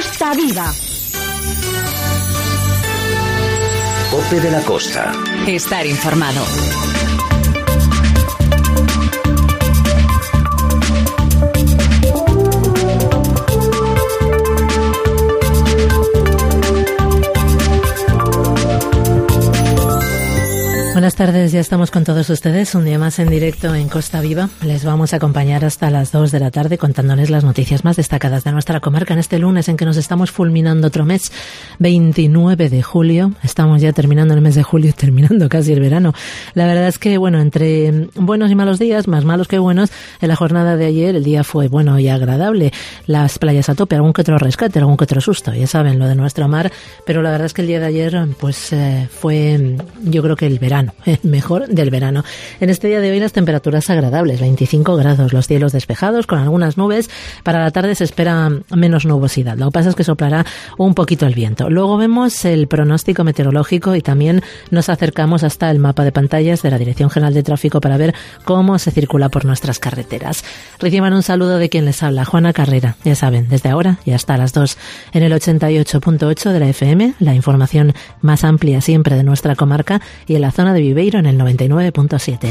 Costa Viva. Cope de la Costa. Estar informado. Buenas tardes, ya estamos con todos ustedes, un día más en directo en Costa Viva. Les vamos a acompañar hasta las 2 de la tarde contándoles las noticias más destacadas de nuestra comarca en este lunes en que nos estamos fulminando otro mes, 29 de julio. Estamos ya terminando el mes de julio y terminando casi el verano. La verdad es que, bueno, entre buenos y malos días, más malos que buenos, en la jornada de ayer el día fue bueno y agradable. Las playas a tope, algún que otro rescate, algún que otro susto, ya saben, lo de nuestro mar. Pero la verdad es que el día de ayer, pues fue, yo creo que el verano. El mejor del verano. En este día de hoy las temperaturas agradables, 25 grados, los cielos despejados con algunas nubes. Para la tarde se espera menos nubosidad. Lo que pasa es que soplará un poquito el viento. Luego vemos el pronóstico meteorológico y también nos acercamos hasta el mapa de pantallas de la Dirección General de Tráfico para ver cómo se circula por nuestras carreteras. Reciban un saludo de quien les habla, Juana Carrera. Ya saben, desde ahora y hasta las 2 en el 88.8 de la FM, la información más amplia siempre de nuestra comarca y en la zona de Viveiro en el 99.7.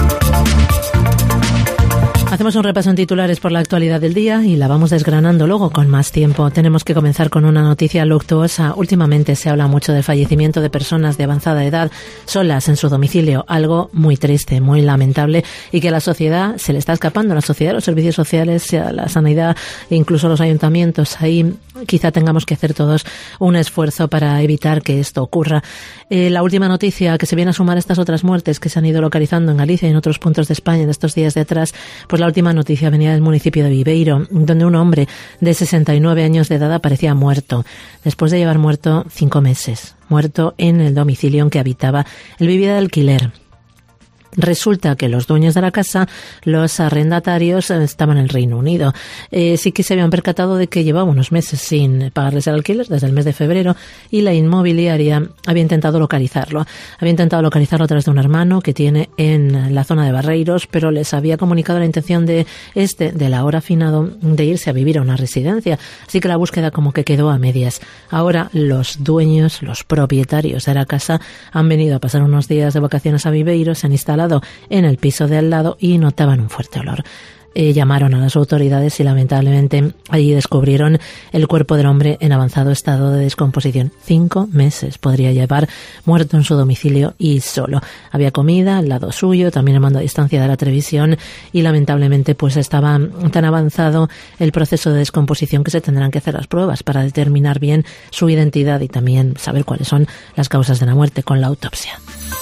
Hacemos un repaso en titulares por la actualidad del día y la vamos desgranando luego con más tiempo. Tenemos que comenzar con una noticia luctuosa. Últimamente se habla mucho del fallecimiento de personas de avanzada edad solas en su domicilio, algo muy triste, muy lamentable y que a la sociedad se le está escapando, a la sociedad, a los servicios sociales, a la sanidad e incluso a los ayuntamientos. Ahí quizá tengamos que hacer todos un esfuerzo para evitar que esto ocurra. La última noticia que se viene a sumar a estas otras muertes que se han ido localizando en Galicia y en otros puntos de España en estos días de atrás, pues la última noticia venía del municipio de Viveiro, donde un hombre de 69 años de edad aparecía muerto, después de llevar muerto 5 meses, muerto en el domicilio en que habitaba. Él vivía de alquiler. Resulta que los dueños de la casa, los arrendatarios, estaban en el Reino Unido. Sí que se habían percatado de que llevaba unos meses sin pagarles el alquiler, desde el mes de febrero, y la inmobiliaria había intentado localizarlo. Había intentado localizarlo a través de un hermano que tiene en la zona de Barreiros, pero les había comunicado la intención de del ahora finado, de irse a vivir a una residencia. Así que la búsqueda como que quedó a medias. Ahora los dueños, los propietarios de la casa, han venido a pasar unos días de vacaciones a Viveiro, se han instalado en el piso de al lado y notaban un fuerte olor. Llamaron a las autoridades y lamentablemente allí descubrieron el cuerpo del hombre en avanzado estado de descomposición. 5 meses podría llevar muerto en su domicilio y solo. Había comida al lado suyo, también el mando a distancia de la televisión y lamentablemente pues estaba tan avanzado el proceso de descomposición que se tendrán que hacer las pruebas para determinar bien su identidad y también saber cuáles son las causas de la muerte con la autopsia.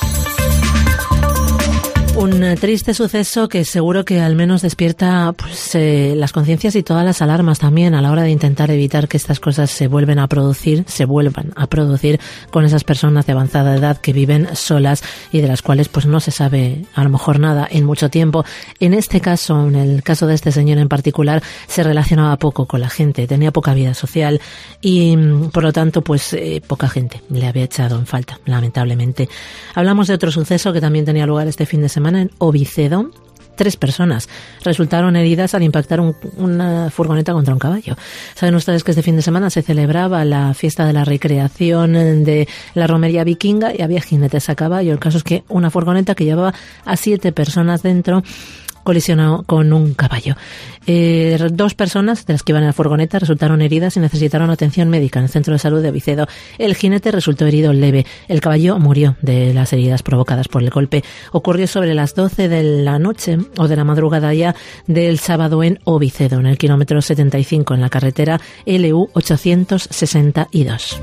Un triste suceso que seguro que al menos despierta pues, las conciencias y todas las alarmas también a la hora de intentar evitar que estas cosas se vuelvan a producir con esas personas de avanzada edad que viven solas y de las cuales pues no se sabe a lo mejor nada en mucho tiempo. En este caso, en el caso de este señor en particular, se relacionaba poco con la gente, tenía poca vida social y por lo tanto pues poca gente le había echado en falta, lamentablemente. Hablamos de otro suceso que también tenía lugar este fin de semana en Ovicedo. 3 personas resultaron heridas al impactar una furgoneta contra un caballo. Saben ustedes que este fin de semana se celebraba la fiesta de la recreación de la romería vikinga y había jinetes a caballo. El caso es que una furgoneta que llevaba a 7 personas dentro colisionó con un caballo. 2 personas de las que iban en la furgoneta resultaron heridas y necesitaron atención médica en el centro de salud de Ovicedo. El jinete resultó herido leve. El caballo murió de las heridas provocadas por el golpe. Ocurrió sobre las 12 de la noche o de la madrugada ya del sábado en Ovicedo, en el kilómetro 75, en la carretera LU 862.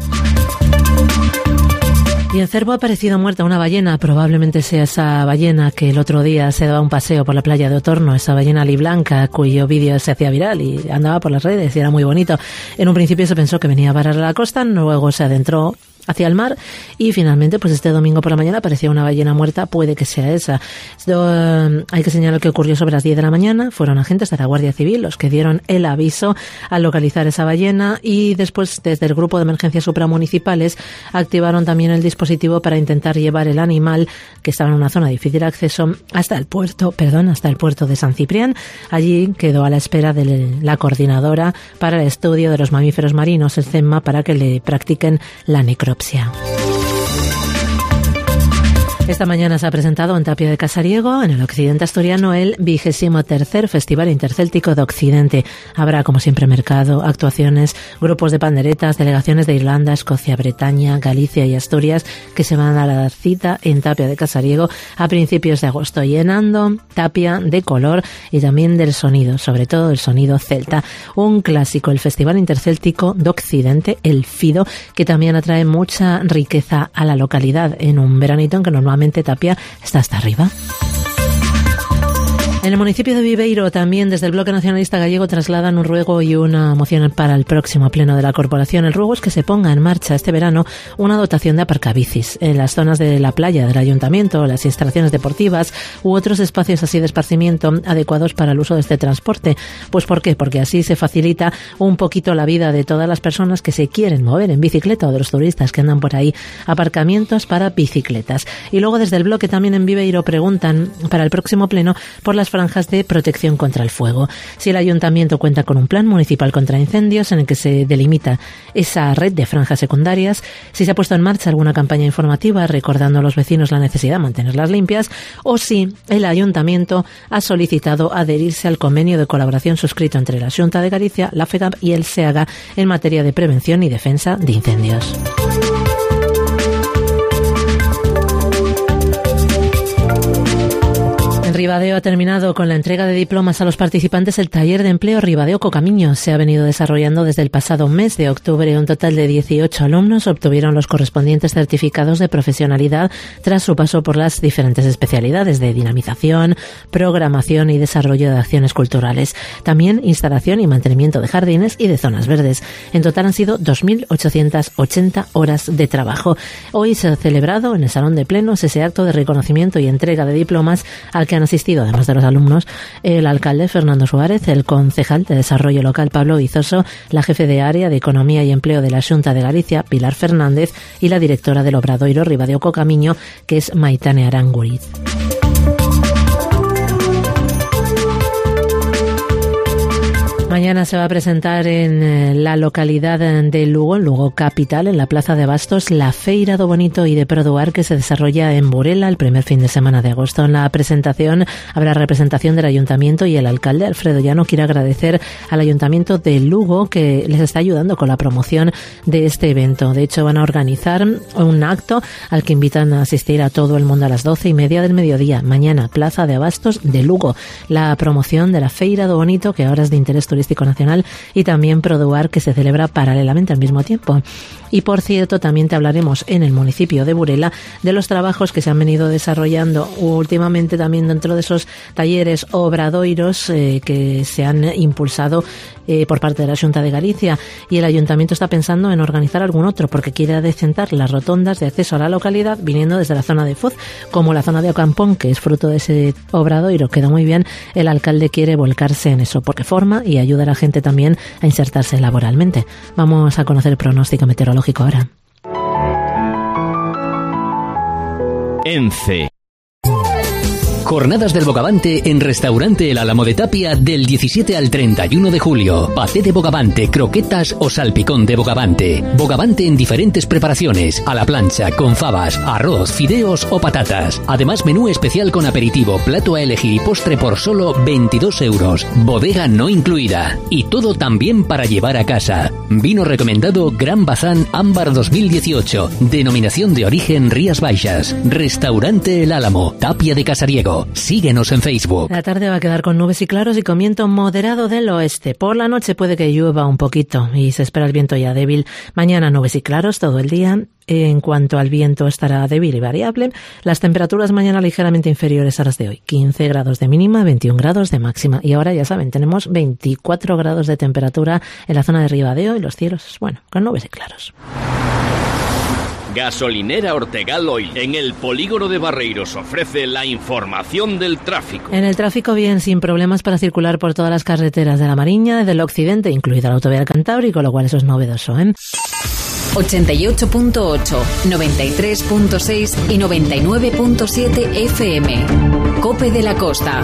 Y en Cervo ha aparecido muerta una ballena, probablemente sea esa ballena que el otro día se daba un paseo por la playa de Otorno, esa ballena aliblanca cuyo vídeo se hacía viral y andaba por las redes y era muy bonito. En un principio se pensó que venía a parar a la costa, luego se adentró hacia el mar y finalmente pues este domingo por la mañana aparecía una ballena muerta, puede que sea esa. Hay que señalar que ocurrió sobre las 10 de la mañana, fueron agentes de la Guardia Civil los que dieron el aviso al localizar esa ballena y después desde el grupo de emergencias supramunicipales activaron también el dispositivo para intentar llevar el animal que estaba en una zona de difícil acceso hasta el puerto de San Ciprián. Allí quedó a la espera de la coordinadora para el estudio de los mamíferos marinos, el CEMMA, para que le practiquen la necropsia. Esta mañana se ha presentado en Tapia de Casariego, en el occidente asturiano, el 23º Festival Intercéltico de Occidente. Habrá, como siempre, mercado, actuaciones, grupos de panderetas, delegaciones de Irlanda, Escocia, Bretaña, Galicia y Asturias que se van a dar cita en Tapia de Casariego a principios de agosto, llenando Tapia de color y también del sonido, sobre todo el sonido celta. Un clásico, el Festival Intercéltico de Occidente, el FIDO, que también atrae mucha riqueza a la localidad en un veranito en que normalmente Tapia está hasta arriba. En el municipio de Viveiro también desde el Bloque Nacionalista Gallego trasladan un ruego y una moción para el próximo pleno de la corporación. El ruego es que se ponga en marcha este verano una dotación de aparcabicis en las zonas de la playa del ayuntamiento, las instalaciones deportivas u otros espacios así de esparcimiento adecuados para el uso de este transporte. Pues ¿por qué? Porque así se facilita un poquito la vida de todas las personas que se quieren mover en bicicleta o de los turistas que andan por ahí. Aparcamientos para bicicletas. Y luego desde el Bloque también en Viveiro preguntan para el próximo pleno por las franjas de protección contra el fuego. Si el ayuntamiento cuenta con un plan municipal contra incendios en el que se delimita esa red de franjas secundarias, si se ha puesto en marcha alguna campaña informativa recordando a los vecinos la necesidad de mantenerlas limpias, o si el ayuntamiento ha solicitado adherirse al convenio de colaboración suscrito entre la Xunta de Galicia, la FEGAP y el SEAGA en materia de prevención y defensa de incendios. Ribadeo ha terminado con la entrega de diplomas a los participantes del taller de empleo Ribadeo Cocamiño. Se ha venido desarrollando desde el pasado mes de octubre. Un total de 18 alumnos obtuvieron los correspondientes certificados de profesionalidad tras su paso por las diferentes especialidades de dinamización, programación y desarrollo de acciones culturales. También instalación y mantenimiento de jardines y de zonas verdes. En total han sido 2.880 horas de trabajo. Hoy se ha celebrado en el Salón de Plenos ese acto de reconocimiento y entrega de diplomas al que han asistido, además de los alumnos, el alcalde Fernando Suárez, el concejal de Desarrollo Local Pablo Vizoso, la jefe de área de Economía y Empleo de la Xunta de Galicia, Pilar Fernández, y la directora del Obradoiro Ribadeo Cocamiño, que es Maitane Aranguriz. Mañana se va a presentar en la localidad de Lugo, Lugo capital, en la Plaza de Abastos, la Feira do Bonito y de Produar, que se desarrolla en Burela el primer fin de semana de agosto. En la presentación habrá representación del Ayuntamiento y el alcalde Alfredo Llano quiere agradecer al Ayuntamiento de Lugo que les está ayudando con la promoción de este evento. De hecho, van a organizar un acto al que invitan a asistir a todo el mundo a las 12:30 del mediodía. Mañana, Plaza de Abastos de Lugo, la promoción de la Feira do Bonito, que ahora es de interés turístico nacional, y también Produar, que se celebra paralelamente al mismo tiempo. Y por cierto, también te hablaremos en el municipio de Burela de los trabajos que se han venido desarrollando últimamente también dentro de esos talleres obradoiros que se han impulsado por parte de la Xunta de Galicia, y el Ayuntamiento está pensando en organizar algún otro porque quiere adecentar las rotondas de acceso a la localidad viniendo desde la zona de Foz, como la zona de Ocampón, que es fruto de ese obradoiro. Queda muy bien. El alcalde quiere volcarse en eso porque forma y ayuda a la gente también a insertarse laboralmente. Vamos a conocer el pronóstico meteorológico ahora. ENCE. Jornadas del Bogavante en Restaurante El Álamo de Tapia del 17 al 31 de julio. Paté de bogavante, croquetas o salpicón de bogavante. Bogavante en diferentes preparaciones, a la plancha, con fabas, arroz, fideos o patatas. Además, menú especial con aperitivo, plato a elegir y postre por solo 22 euros. Bodega no incluida. Y todo también para llevar a casa. Vino recomendado Gran Bazán Ámbar 2018. Denominación de origen Rías Baixas. Restaurante El Álamo, Tapia de Casariego. Síguenos en Facebook. La tarde va a quedar con nubes y claros y con viento moderado del oeste. Por la noche puede que llueva un poquito y se espera el viento ya débil. Mañana nubes y claros todo el día. En cuanto al viento, estará débil y variable. Las temperaturas mañana ligeramente inferiores a las de hoy. 15 grados de mínima, 21 grados de máxima. Y ahora, ya saben, tenemos 24 grados de temperatura en la zona de Ribadeo y los cielos, bueno, con nubes y claros. Gasolinera Ortegal Oil, en el polígono de Barreiros, ofrece la información del tráfico. En el tráfico, bien, sin problemas para circular por todas las carreteras de la Mariña, del Occidente, incluida la autovía del Cantábrico, lo cual eso es novedoso, ¿eh? 88.8, 93.6 y 99.7 FM. COPE de la Costa.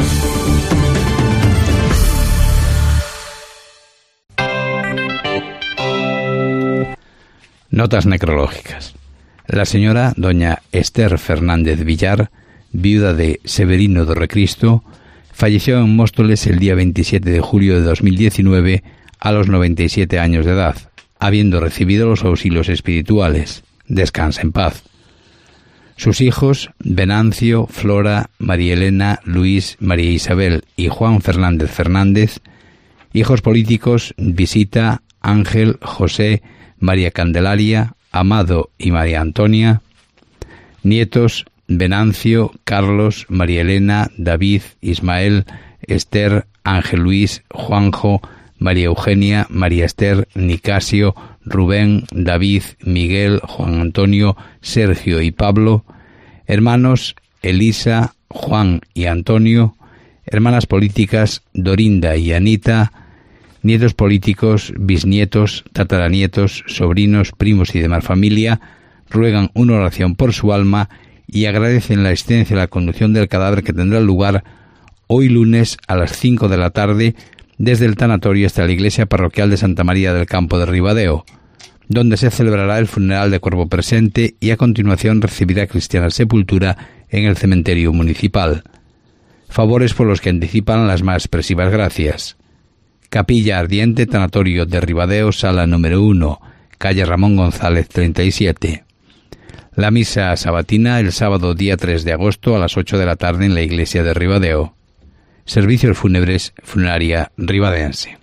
Notas necrológicas. La señora doña Esther Fernández Villar, viuda de Severino do Recristo, falleció en Móstoles el día 27 de julio de 2019 a los 97 años de edad, habiendo recibido los auxilios espirituales. Descansa en paz. Sus hijos, Venancio, Flora, María Elena, Luis, María Isabel y Juan Fernández Fernández. Hijos políticos, Visita, Ángel, José, María Candelaria, Amado y María Antonia. Nietos, Venancio, Carlos, María Elena, David, Ismael, Esther, Ángel Luis, Juanjo, María Eugenia, María Esther, Nicasio, Rubén, David, Miguel, Juan Antonio, Sergio y Pablo. Hermanos, Elisa, Juan y Antonio. Hermanas políticas, Dorinda y Anita. Nietos políticos, bisnietos, tataranietos, sobrinos, primos y demás familia ruegan una oración por su alma y agradecen la existencia y la conducción del cadáver que tendrá lugar hoy lunes a las 5 de la tarde desde el tanatorio hasta la iglesia parroquial de Santa María del Campo de Ribadeo, donde se celebrará el funeral de cuerpo presente y a continuación recibirá cristiana sepultura en el cementerio municipal. Favores por los que anticipan las más expresivas gracias. Capilla Ardiente, Tanatorio de Ribadeo, sala número 1, calle Ramón González 37. La misa sabatina el sábado día 3 de agosto a las 8 de la tarde en la iglesia de Ribadeo. Servicios fúnebres, Funeraria Ribadense.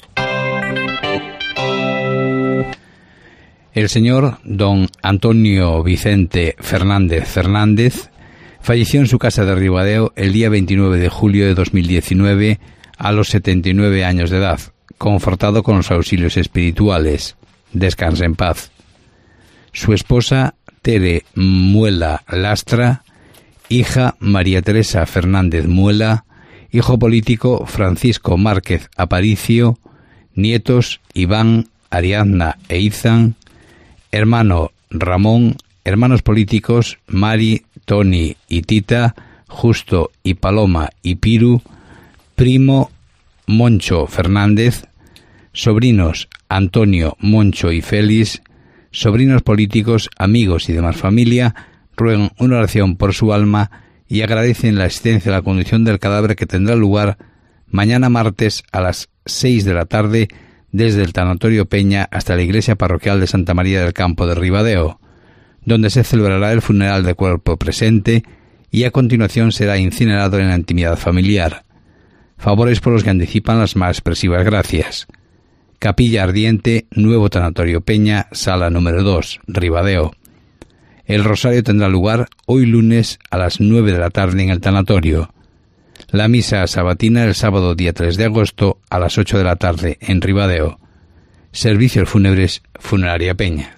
El señor don Antonio Vicente Fernández Fernández falleció en su casa de Ribadeo el día 29 de julio de 2019 a los 79 años de edad, confortado con los auxilios espirituales. Descansa en paz. Su esposa, Tere Muela Lastra, hija María Teresa Fernández Muela, hijo político Francisco Márquez Aparicio, nietos Iván, Ariadna e Izan, hermano Ramón, hermanos políticos Mari, Tony y Tita, Justo y Paloma y Piru, primo Moncho Fernández, sobrinos Antonio, Moncho y Félix, sobrinos políticos, amigos y demás familia, ruegan una oración por su alma y agradecen la existencia y la conducción del cadáver que tendrá lugar mañana martes a las 6 de la tarde desde el Tanatorio Peña hasta la iglesia parroquial de Santa María del Campo de Ribadeo, donde se celebrará el funeral de cuerpo presente y a continuación será incinerado en la intimidad familiar. Favores por los que anticipan las más expresivas gracias. Capilla Ardiente, Nuevo Tanatorio Peña, sala número 2, Ribadeo. El rosario tendrá lugar hoy lunes a las 9 de la tarde en el tanatorio. La misa sabatina el sábado día 3 de agosto a las 8 de la tarde en Ribadeo. Servicios fúnebres, Funeraria Peña.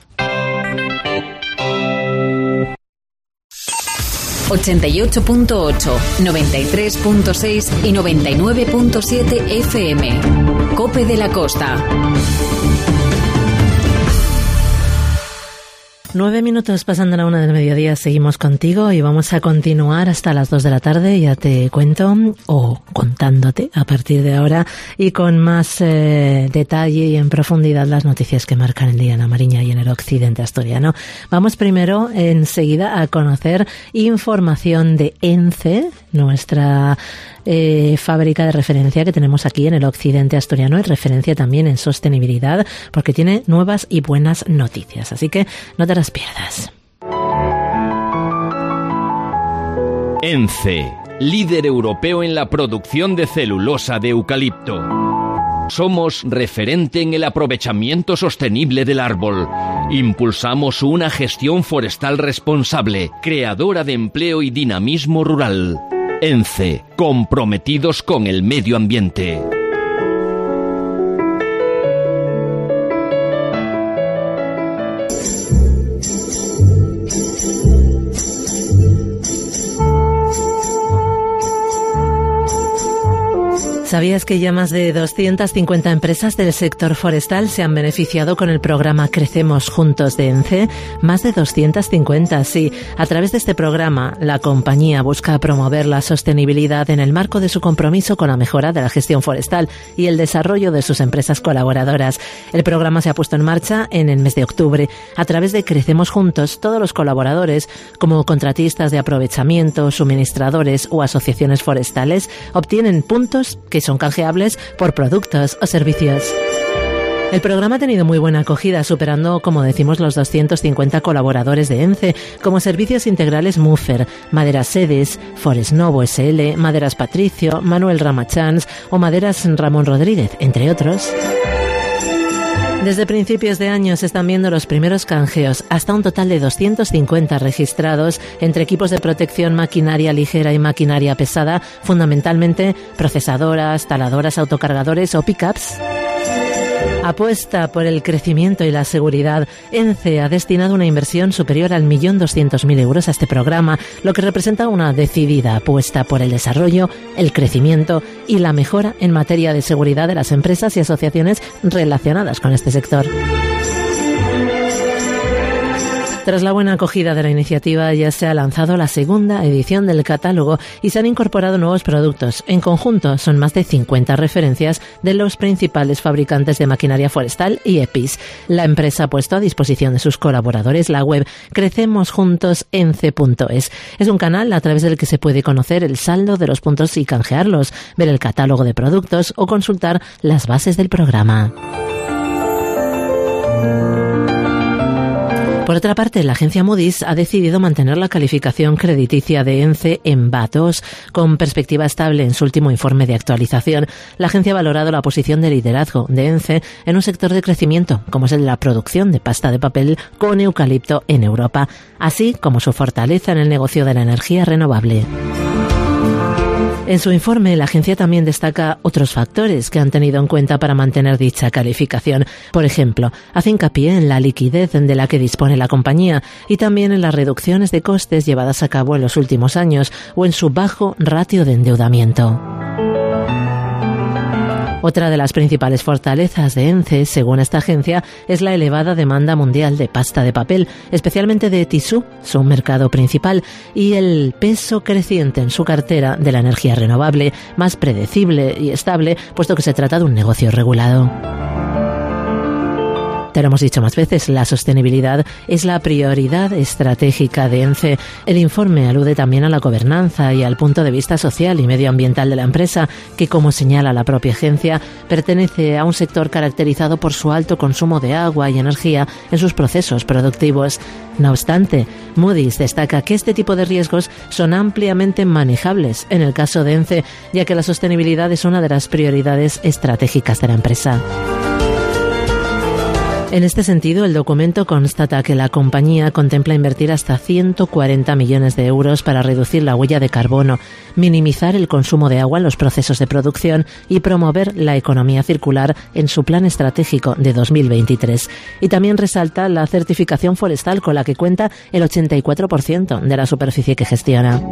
88.8, 93.6 y 99.7 FM. COPE de la Costa. 9 minutos pasando la 1 del mediodía, seguimos contigo y vamos a continuar hasta las 2 de la tarde, ya te cuento, o contándote a partir de ahora, y con más detalle y en profundidad las noticias que marcan el día en la Mariña y en el occidente asturiano. Vamos primero enseguida a conocer información de ENCE, nuestra fábrica de referencia que tenemos aquí en el occidente asturiano, y referencia también en sostenibilidad, porque tiene nuevas y buenas noticias, así que no te las pierdas. ENCE, líder europeo en la producción de celulosa de eucalipto. Somos referente en el aprovechamiento sostenible del árbol. Impulsamos una gestión forestal responsable, creadora de empleo y dinamismo rural. ENCE, comprometidos con el medio ambiente. ¿Sabías que ya más de 250 empresas del sector forestal se han beneficiado con el programa Crecemos Juntos de ENCE? Más de 250, sí. A través de este programa, la compañía busca promover la sostenibilidad en el marco de su compromiso con la mejora de la gestión forestal y el desarrollo de sus empresas colaboradoras. El programa se ha puesto en marcha en el mes de octubre. A través de Crecemos Juntos, todos los colaboradores, como contratistas de aprovechamiento, suministradores o asociaciones forestales, obtienen puntos que son canjeables por productos o servicios. El programa ha tenido muy buena acogida, superando, como decimos, los 250 colaboradores de ENCE, como Servicios Integrales Mufer, Maderas Sedes, Forest Novo SL, Maderas Patricio, Manuel Ramachans o Maderas Ramón Rodríguez, entre otros. Desde principios de año se están viendo los primeros canjeos, hasta un total de 250 registrados entre equipos de protección, maquinaria ligera y maquinaria pesada, fundamentalmente procesadoras, taladoras, autocargadores o pickups. Apuesta por el crecimiento y la seguridad. ENCE ha destinado una inversión superior al 1.200.000 euros a este programa, lo que representa una decidida apuesta por el desarrollo, el crecimiento y la mejora en materia de seguridad de las empresas y asociaciones relacionadas con este sector. Tras la buena acogida de la iniciativa, ya se ha lanzado la segunda edición del catálogo y se han incorporado nuevos productos. En conjunto, son más de 50 referencias de los principales fabricantes de maquinaria forestal y EPIs. La empresa ha puesto a disposición de sus colaboradores la web crecemosjuntosence.es. Es un canal a través del que se puede conocer el saldo de los puntos y canjearlos, ver el catálogo de productos o consultar las bases del programa. Por otra parte, la agencia Moody's ha decidido mantener la calificación crediticia de ENCE en Ba2, con perspectiva estable en su último informe de actualización. La agencia ha valorado la posición de liderazgo de ENCE en un sector de crecimiento, como es el de la producción de pasta de papel con eucalipto en Europa, así como su fortaleza en el negocio de la energía renovable. En su informe, la agencia también destaca otros factores que han tenido en cuenta para mantener dicha calificación. Por ejemplo, hace hincapié en la liquidez de la que dispone la compañía y también en las reducciones de costes llevadas a cabo en los últimos años o en su bajo ratio de endeudamiento. Otra de las principales fortalezas de ENCE, según esta agencia, es la elevada demanda mundial de pasta de papel, especialmente de tisú, su mercado principal, y el peso creciente en su cartera de la energía renovable, más predecible y estable, puesto que se trata de un negocio regulado. Te lo hemos dicho más veces, la sostenibilidad es la prioridad estratégica de ENCE. El informe alude también a la gobernanza y al punto de vista social y medioambiental de la empresa, que, como señala la propia agencia, pertenece a un sector caracterizado por su alto consumo de agua y energía en sus procesos productivos. No obstante, Moody's destaca que este tipo de riesgos son ampliamente manejables en el caso de ENCE, ya que la sostenibilidad es una de las prioridades estratégicas de la empresa. En este sentido, el documento constata que la compañía contempla invertir hasta 140 millones de euros para reducir la huella de carbono, minimizar el consumo de agua en los procesos de producción y promover la economía circular en su plan estratégico de 2023. Y también resalta la certificación forestal con la que cuenta el 84% de la superficie que gestiona.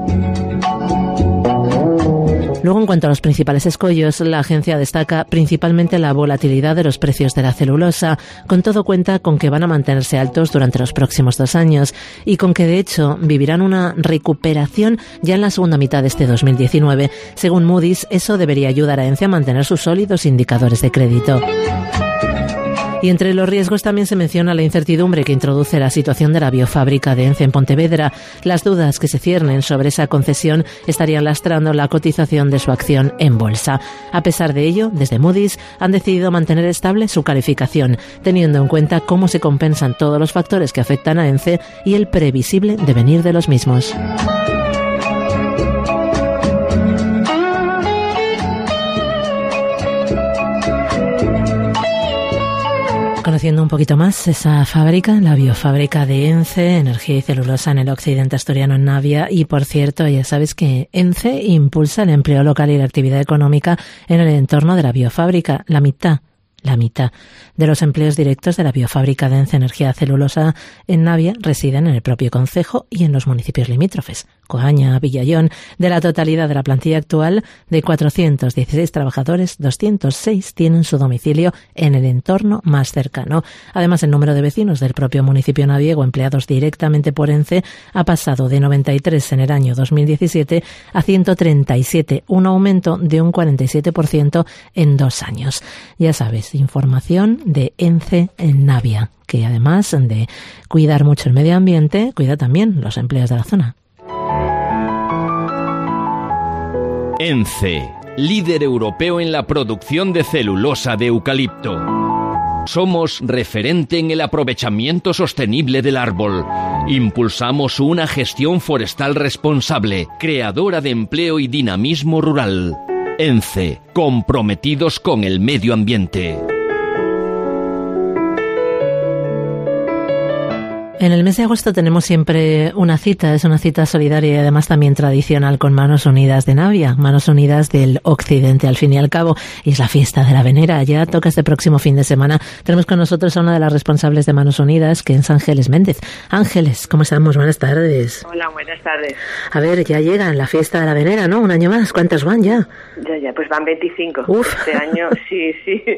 Luego, en cuanto a los principales escollos, la agencia destaca principalmente la volatilidad de los precios de la celulosa. Con todo, cuenta con que van a mantenerse altos durante los próximos 2 años y con que, de hecho, vivirán una recuperación ya en la segunda mitad de este 2019. Según Moody's, eso debería ayudar a ENCE a mantener sus sólidos indicadores de crédito. Y entre los riesgos también se menciona la incertidumbre que introduce la situación de la biofábrica de ENCE en Pontevedra. Las dudas que se ciernen sobre esa concesión estarían lastrando la cotización de su acción en bolsa. A pesar de ello, desde Moody's han decidido mantener estable su calificación, teniendo en cuenta cómo se compensan todos los factores que afectan a ENCE y el previsible devenir de los mismos. Conociendo un poquito más esa fábrica, la biofábrica de ENCE, energía y celulosa en el occidente asturiano en Navia. Y por cierto, ya sabes que ENCE impulsa el empleo local y la actividad económica en el entorno de la biofábrica. La mitad de los empleos directos de la biofábrica de ENCE Energía Celulosa en Navia residen en el propio concejo y en los municipios limítrofes, Coaña, Villayón. De la totalidad de la plantilla actual, de 416 trabajadores, 206 tienen su domicilio en el entorno más cercano. Además, el número de vecinos del propio municipio naviego empleados directamente por ENCE ha pasado de 93 en el año 2017 a 137, un aumento de un 47% en 2 años. Ya sabes, información de ENCE en Navia, que además de cuidar mucho el medio ambiente, cuida también los empleos de la zona. ENCE, líder europeo en la producción de celulosa de eucalipto. Somos referente en el aprovechamiento sostenible del árbol. Impulsamos una gestión forestal responsable, creadora de empleo y dinamismo rural. ENCE, comprometidos con el medio ambiente. En el mes de agosto tenemos siempre una cita, es una cita solidaria y además también tradicional con Manos Unidas de Navia, Manos Unidas del Occidente al fin y al cabo, y es la fiesta de la Venera, ya toca este próximo fin de semana. Tenemos con nosotros a una de las responsables de Manos Unidas, que es Ángeles Méndez. Ángeles, ¿cómo estamos? Buenas tardes. Hola, buenas tardes. A ver, ya llega la fiesta de la Venera, ¿no? Un año más, ¿cuántas van ya? Ya, pues van 25. Uf. Este año, sí.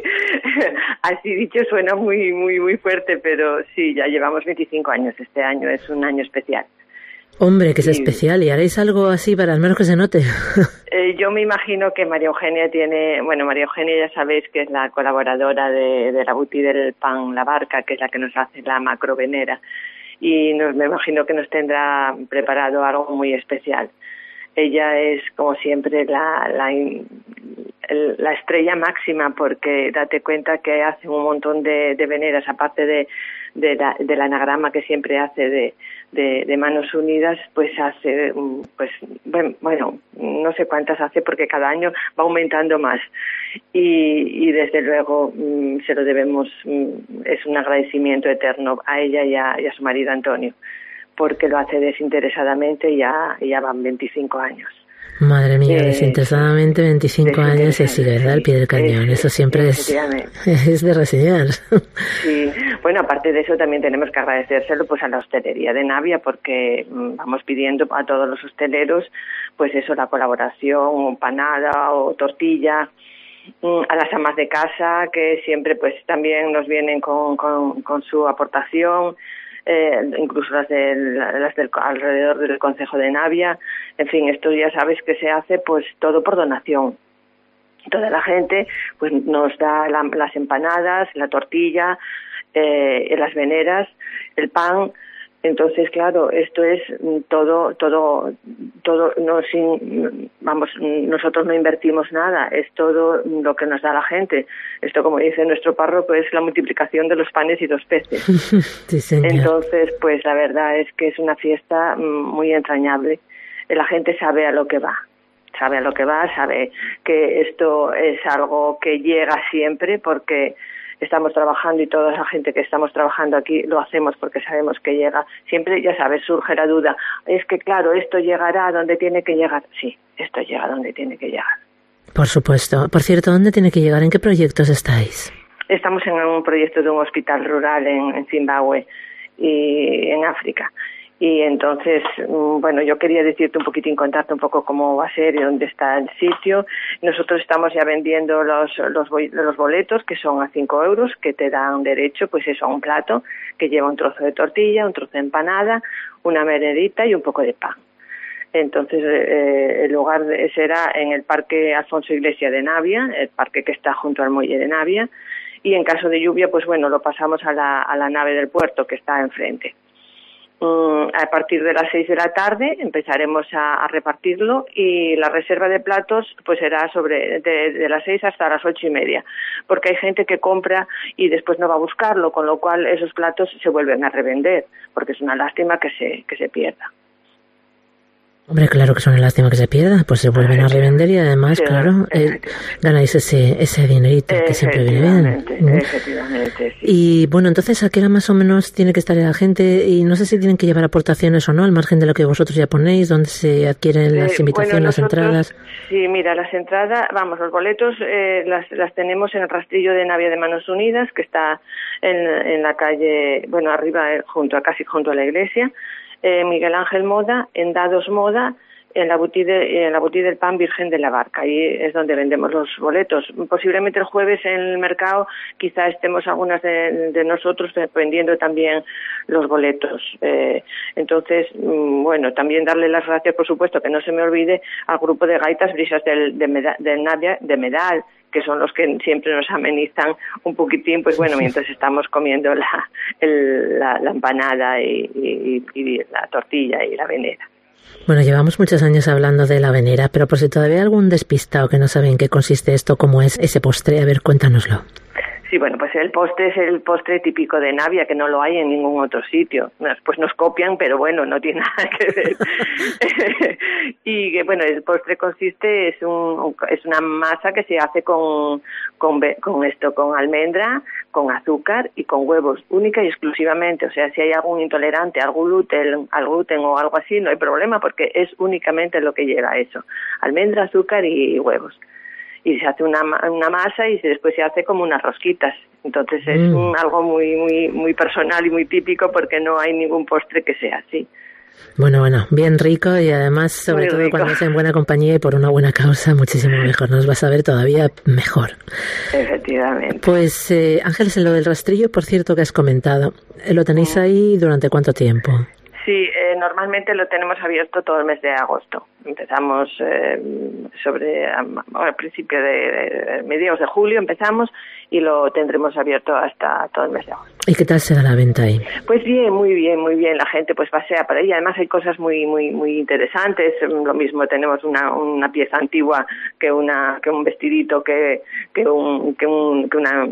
Así dicho suena muy fuerte, pero sí, ya llevamos 25 años. Este año es un año especial. Hombre, que es especial. ¿Y haréis algo así para al menos que se note? Yo me imagino que María Eugenia María Eugenia ya sabéis que es la colaboradora de la Buti del Pan La Barca, que es la que nos hace la macro venera. Y me imagino que nos tendrá preparado algo muy especial. Ella es, como siempre, la estrella máxima, porque date cuenta que hace un montón de veneras, aparte del anagrama que siempre hace de Manos Unidas, pues hace, bueno, no sé cuántas hace porque cada año va aumentando más. Y desde luego se lo debemos, es un agradecimiento eterno a ella y a su marido Antonio, porque lo hace desinteresadamente y ya van 25 años. Madre mía, desinteresadamente 25 años y sigue, ¿verdad? Al pie del cañón. Eso siempre es de reseñar. Sí, bueno, aparte de eso también tenemos que agradecérselo pues a la hostelería de Navia, porque vamos pidiendo a todos los hosteleros pues eso, la colaboración, panada o tortilla, a las amas de casa que siempre pues también nos vienen con su aportación. Incluso las del alrededor del concejo de Navia. En fin, esto ya sabes que se hace pues todo por donación. Toda la gente pues nos da las empanadas, la tortilla, las veneras, el pan. Entonces, claro, esto es todo, nosotros no invertimos nada, es todo lo que nos da la gente. Esto, como dice nuestro párroco, es la multiplicación de los panes y los peces. Sí, señor. Entonces, pues la verdad es que es una fiesta muy entrañable. La gente sabe a lo que va, sabe que esto es algo que llega siempre, porque estamos trabajando y toda la gente que estamos trabajando aquí lo hacemos porque sabemos que llega. Siempre, ya sabes, surge la duda. Es que, claro, esto llegará a donde tiene que llegar. Sí, esto llega a donde tiene que llegar. Por supuesto. Por cierto, ¿dónde tiene que llegar? ¿En qué proyectos estáis? Estamos en un proyecto de un hospital rural en Zimbabue y en África. Y entonces, bueno, yo quería decirte un poquitín, contarte un poco cómo va a ser y dónde está el sitio. Nosotros estamos ya vendiendo los boletos, que son a 5 euros, que te dan derecho, pues eso, a un plato que lleva un trozo de tortilla, un trozo de empanada, una merendita y un poco de pan. Entonces, el lugar será en el Parque Alfonso Iglesia de Navia, el parque que está junto al muelle de Navia. Y en caso de lluvia, pues bueno, lo pasamos a la nave del puerto, que está enfrente. A partir de las 6 de la tarde empezaremos a repartirlo, y la reserva de platos pues será de las 6 hasta las 8:30, porque hay gente que compra y después no va a buscarlo, con lo cual esos platos se vuelven a revender, porque es una lástima que se pierda. Hombre, claro que es una lástima que se pierda, pues se vuelven a revender y además, sí, claro, ganáis ese dinerito que siempre viene bien. Efectivamente, sí. Y bueno, entonces, ¿a qué hora más o menos tiene que estar la gente? Y no sé si tienen que llevar aportaciones o no, al margen de lo que vosotros ya ponéis, dónde se adquieren las invitaciones, las entradas. Sí, mira, las entradas, los boletos las tenemos en el rastrillo de Navia de Manos Unidas, que está en la calle, bueno, arriba, casi junto a la iglesia. Miguel Ángel Moda, en Dados Moda, en la boutique del Pan Virgen de la Barca. Ahí es donde vendemos los boletos. Posiblemente el jueves en el mercado quizá estemos algunas de nosotros vendiendo también los boletos. Entonces, bueno, también darle las gracias, por supuesto, que no se me olvide, al grupo de gaitas brisas de Medal, que son los que siempre nos amenizan un poquitín, pues bueno, mientras estamos comiendo la empanada y la tortilla y la venera. Bueno, llevamos muchos años hablando de la venera, pero por si todavía hay algún despistado que no sabe en qué consiste esto, ¿cómo es ese postre? A ver, cuéntanoslo. Sí, bueno, pues el postre es el postre típico de Navia, que no lo hay en ningún otro sitio. Pues nos copian, pero bueno, no tiene nada que ver. Y que, bueno, el postre consiste, es una masa que se hace con almendra, con azúcar y con huevos, única y exclusivamente. O sea, si hay algún intolerante al gluten o algo así, no hay problema, porque es únicamente lo que lleva eso: almendra, azúcar y huevos. Y se hace una masa y después se hace como unas rosquitas. Entonces es algo muy muy muy personal y muy típico, porque no hay ningún postre que sea así. Bueno, bien rico, y además, sobre todo cuando es en buena compañía y por una buena causa, muchísimo mejor. Nos vas a ver todavía mejor. Efectivamente. Pues Ángeles, en lo del rastrillo, por cierto, que has comentado, ¿lo tenéis ahí durante cuánto tiempo? Sí, normalmente lo tenemos abierto todo el mes de agosto. Empezamos al principio de mediados de julio empezamos, y lo tendremos abierto hasta todo el mes de agosto. ¿Y qué tal se da la venta ahí? Pues bien, muy bien, muy bien. La gente pues pasea por ahí. Además hay cosas muy muy muy interesantes. Lo mismo tenemos una pieza antigua que un vestidito que una.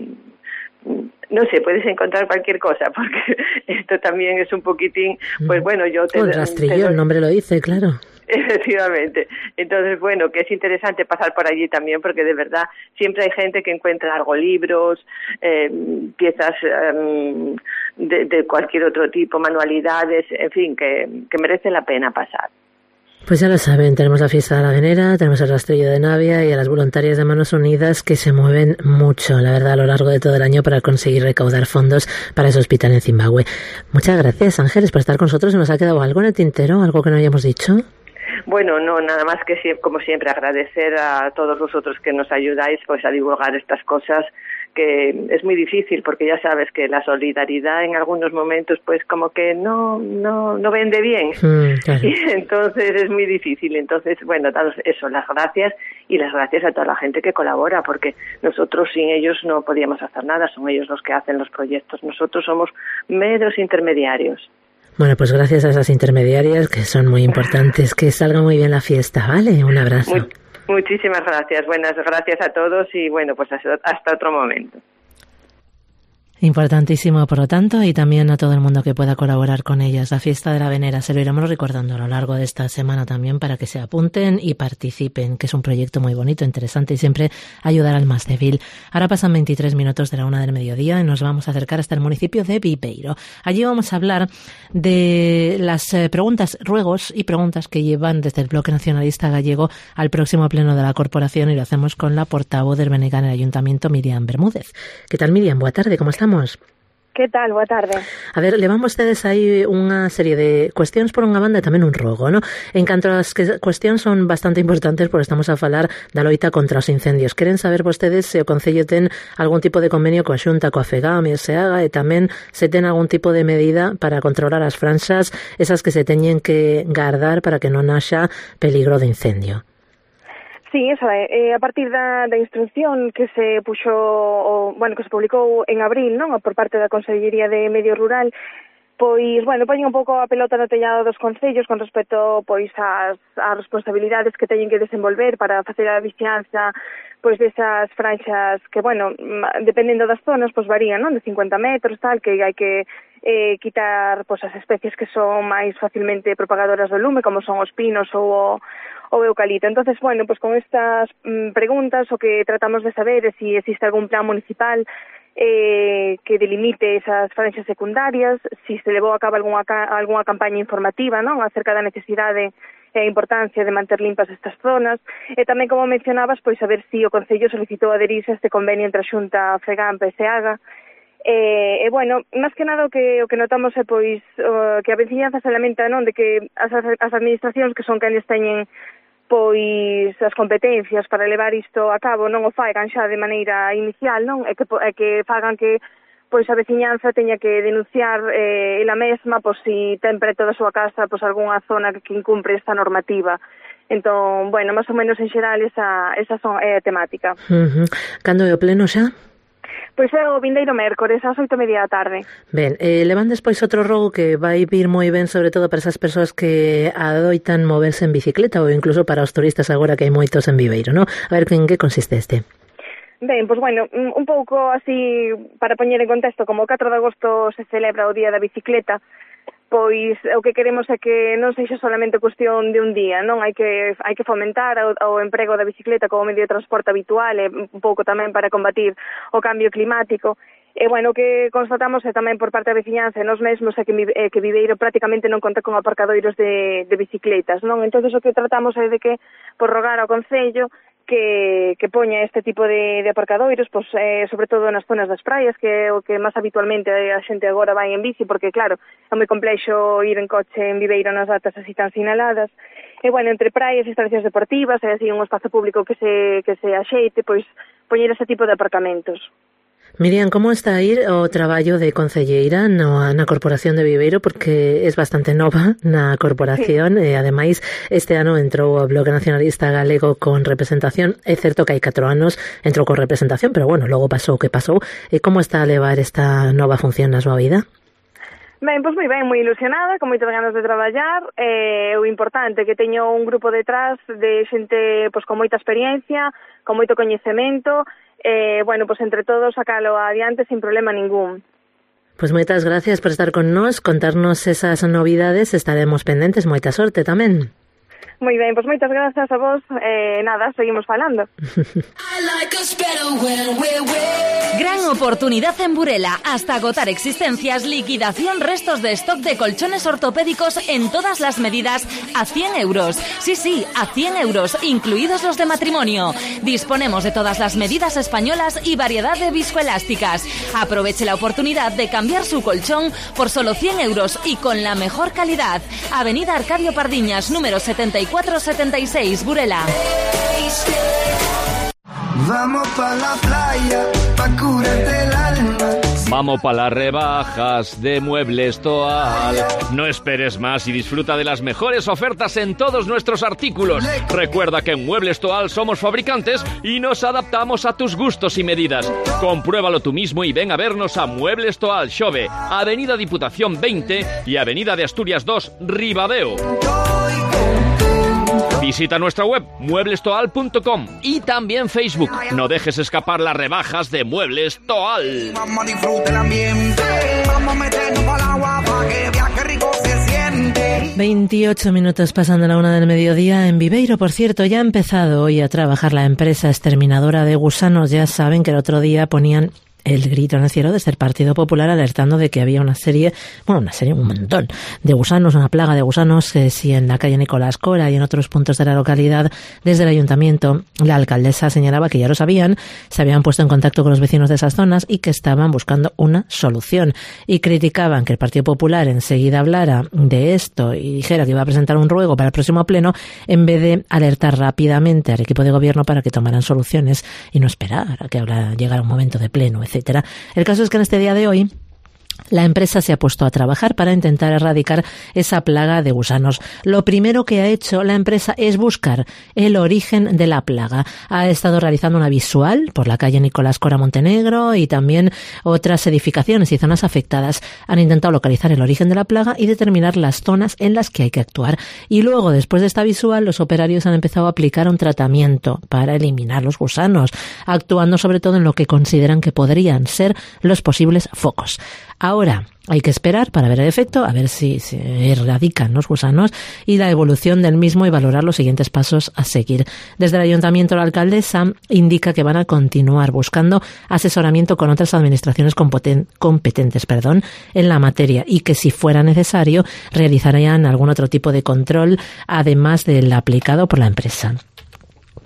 No sé, puedes encontrar cualquier cosa, porque esto también es un poquitín, pues bueno, yo te... El rastrillo, el nombre lo dice, claro. Efectivamente. Entonces, bueno, que es interesante pasar por allí también, porque de verdad siempre hay gente que encuentra algo, libros, piezas de cualquier otro tipo, manualidades, en fin, que merece la pena pasar. Pues ya lo saben, tenemos la fiesta de la venera, tenemos el rastrillo de Navia y a las voluntarias de Manos Unidas, que se mueven mucho, la verdad, a lo largo de todo el año para conseguir recaudar fondos para ese hospital en Zimbabue. Muchas gracias, Ángeles, por estar con nosotros. ¿Nos ha quedado algo en el tintero, algo que no hayamos dicho? Bueno, no, nada más que, como siempre, agradecer a todos vosotros que nos ayudáis pues a divulgar estas cosas, que es muy difícil, porque ya sabes que la solidaridad en algunos momentos pues como que no vende bien. Claro. Y entonces es muy difícil. Entonces, bueno, daros eso, las gracias, y las gracias a toda la gente que colabora, porque nosotros sin ellos no podíamos hacer nada. Son ellos los que hacen los proyectos. Nosotros somos meros intermediarios. Bueno, pues gracias a esas intermediarias, que son muy importantes. Que salga muy bien la fiesta, ¿vale? Un abrazo. Muchísimas gracias. Buenas gracias a todos, y bueno, pues hasta otro momento. Importantísimo, por lo tanto, y también a todo el mundo que pueda colaborar con ellas. La fiesta de la venera se lo iremos recordando a lo largo de esta semana también, para que se apunten y participen, que es un proyecto muy bonito, interesante, y siempre ayudar al más débil. Ahora pasan 23 minutos de la 1 del mediodía y nos vamos a acercar hasta el municipio de Viveiro. Allí vamos a hablar de las ruegos y preguntas que llevan desde el Bloque Nacionalista Gallego al próximo pleno de la corporación, y lo hacemos con la portavoz del BNG en el Ayuntamiento, Miriam Bermúdez. ¿Qué tal, Miriam? Buena tarde, ¿cómo estamos? ¿Qué tal? Boa tarde. A ver, levamos ustedes aí unha serie de cuestións por unha banda e tamén un rogo, ¿no? En canto as cuestións son bastante importantes, porque estamos a falar da loita contra os incendios. Queren saber vostedes se o Concello ten algún tipo de convenio coa Xunta, coa FEGAM e o SEAGA, e tamén se ten algún tipo de medida para controlar as franxas, esas que se teñen que guardar para que non haxa peligro de incendio. Sí, eso é, a partir da instrucción que se puxo, que se publicou en abril, non, por parte da Consellería de Medio Rural, pois, poñen un pouco a pelota no tellado dos concellos con respecto, pois, ás responsabilidades que teñen que desenvolver para facer a vixianza, pois, desas franxas que, dependendo das zonas, pois, varían, non, de 50 metros, tal, que hai que quitar, pois, as especies que son máis facilmente propagadoras do lume, como son os pinos ou o eucalipto. Entonces, pois con estas preguntas o que tratamos de saber é se existe algún plan municipal que delimite esas franxas secundarias, se levou a cabo algunha campaña informativa, non, acerca da necesidade e a importancia de manter limpas estas zonas, e tamén, como mencionabas, pois saber se o Concello solicitou adherirse a este convenio entre a Xunta, FEGAM e SEAGA, Bueno, máis que nada o que notamos é pois que a veciñanza se lamenta, non, de que as administracións que son quenes teñen pois as competencias para levar isto a cabo non o faigan xa de maneira inicial, non, e que fagan que pois a veciñanza teña que denunciar ela mesma pois si ten preto da súa casa pois algunha zona que incumpre esta normativa. Entón, bueno, máis ou menos en xeral esa é a temática. Cando é o pleno xa? Pois é o vindeiro mércores, ás 8:30 da tarde. Ben, levan despois outro rogo que vai vir moi ben, sobre todo para esas persoas que adoitan moverse en bicicleta ou incluso para os turistas agora que hai moitos en Viveiro, non? A ver, en que consiste este? Ben, pois bueno, un pouco así, para poñer en contexto, como o 4 de agosto se celebra o Día da Bicicleta, pois o que queremos é que non sexa solamente cuestión de un día, non? Hai que fomentar o emprego da bicicleta como medio de transporte habitual e un pouco tamén para combatir o cambio climático. E, bueno, o que constatamos é tamén por parte da veciñanza e nos mesmos é que Viveiro prácticamente non conta con aparcadoiros de bicicletas, non? Entón, o que tratamos é de que, por rogar ao Concello, que poña este tipo de aparcadoiros, pois, sobre todo nas zonas das praias, que é o que máis habitualmente a xente agora vai en bici, porque, claro, é moi complexo ir en coche en Viveiro nas datas así tan sinaladas. E, bueno, entre praias e instalacións deportivas, é así un espazo público que se axeite, pois, poñer ese tipo de aparcamentos. Miriam, como está a ir o traballo de concelleira na Corporación de Viveiro, porque es bastante nova na corporación, sí. E ademais este ano entrou o Bloque Nacionalista Galego con representación. É certo que hai 4 anos entrou con representación, pero bueno, logo pasou o que pasou. E como está a levar esta nova función na súa vida? Ben, pois moi ben, moi ilusionada, con moitas ganas de traballar. O importante é que teño un grupo detrás de xente pois con moita experiencia, con moito coñecemento. Bueno, pues entre todos sacalo adiante sin problema ningún. Pues moitas gracias por estar con nós, contarnos esas novidades, estaremos pendentes, moita sorte tamén. Moi ben, pois moitas grazas a vos, nada, seguimos falando. Gran oportunidad en Burela, hasta agotar existencias, liquidación restos de stock de colchones ortopédicos en todas las medidas a 100 euros. Sí, a 100 euros, incluidos los de matrimonio. Disponemos de todas las medidas españolas y variedad de viscoelásticas. Aproveche la oportunidad de cambiar su colchón por solo 100 euros y con la mejor calidad. Avenida Arcadio Pardiñas, número 7476, Burela. Vamos pa la playa, pa curarte el alma. Vamos pa las rebajas de Muebles Toal. No esperes más y disfruta de las mejores ofertas en todos nuestros artículos. Recuerda que en Muebles Toal somos fabricantes y nos adaptamos a tus gustos y medidas. Compruébalo tú mismo y ven a vernos a Muebles Toal Xove, Avenida Diputación 20 y Avenida de Asturias 2, Ribadeo. Visita nuestra web mueblestoal.com y también Facebook. No dejes escapar las rebajas de Muebles Toal. Vamos a disfrutar el ambiente, vamos a meternos para el agua para que viaje rico se siente. 28 minutos pasando la 1 del mediodía en Viveiro. Por cierto, ya ha empezado hoy a trabajar la empresa exterminadora de gusanos. Ya saben que el otro día ponían el grito en el cielo desde el Partido Popular alertando de que había un montón de gusanos, una plaga de gusanos, que si en la calle Nicolás Cora y en otros puntos de la localidad, desde el ayuntamiento, la alcaldesa señalaba que ya lo sabían, se habían puesto en contacto con los vecinos de esas zonas y que estaban buscando una solución. Y criticaban que el Partido Popular enseguida hablara de esto y dijera que iba a presentar un ruego para el próximo pleno, en vez de alertar rápidamente al equipo de gobierno para que tomaran soluciones y no esperar a que llegara un momento de pleno, etcétera. El caso es que en este día de hoy la empresa se ha puesto a trabajar para intentar erradicar esa plaga de gusanos. Lo primero que ha hecho la empresa es buscar el origen de la plaga. Ha estado realizando una visual por la calle Nicolás Cora Montenegro y también otras edificaciones y zonas afectadas. Han intentado localizar el origen de la plaga y determinar las zonas en las que hay que actuar. Y luego, después de esta visual, los operarios han empezado a aplicar un tratamiento para eliminar los gusanos, actuando sobre todo en lo que consideran que podrían ser los posibles focos. Ahora hay que esperar para ver el efecto, a ver si se erradican los gusanos y la evolución del mismo y valorar los siguientes pasos a seguir. Desde el ayuntamiento, la alcaldesa indica que van a continuar buscando asesoramiento con otras administraciones competentes en la materia y que si fuera necesario realizarían algún otro tipo de control además del aplicado por la empresa.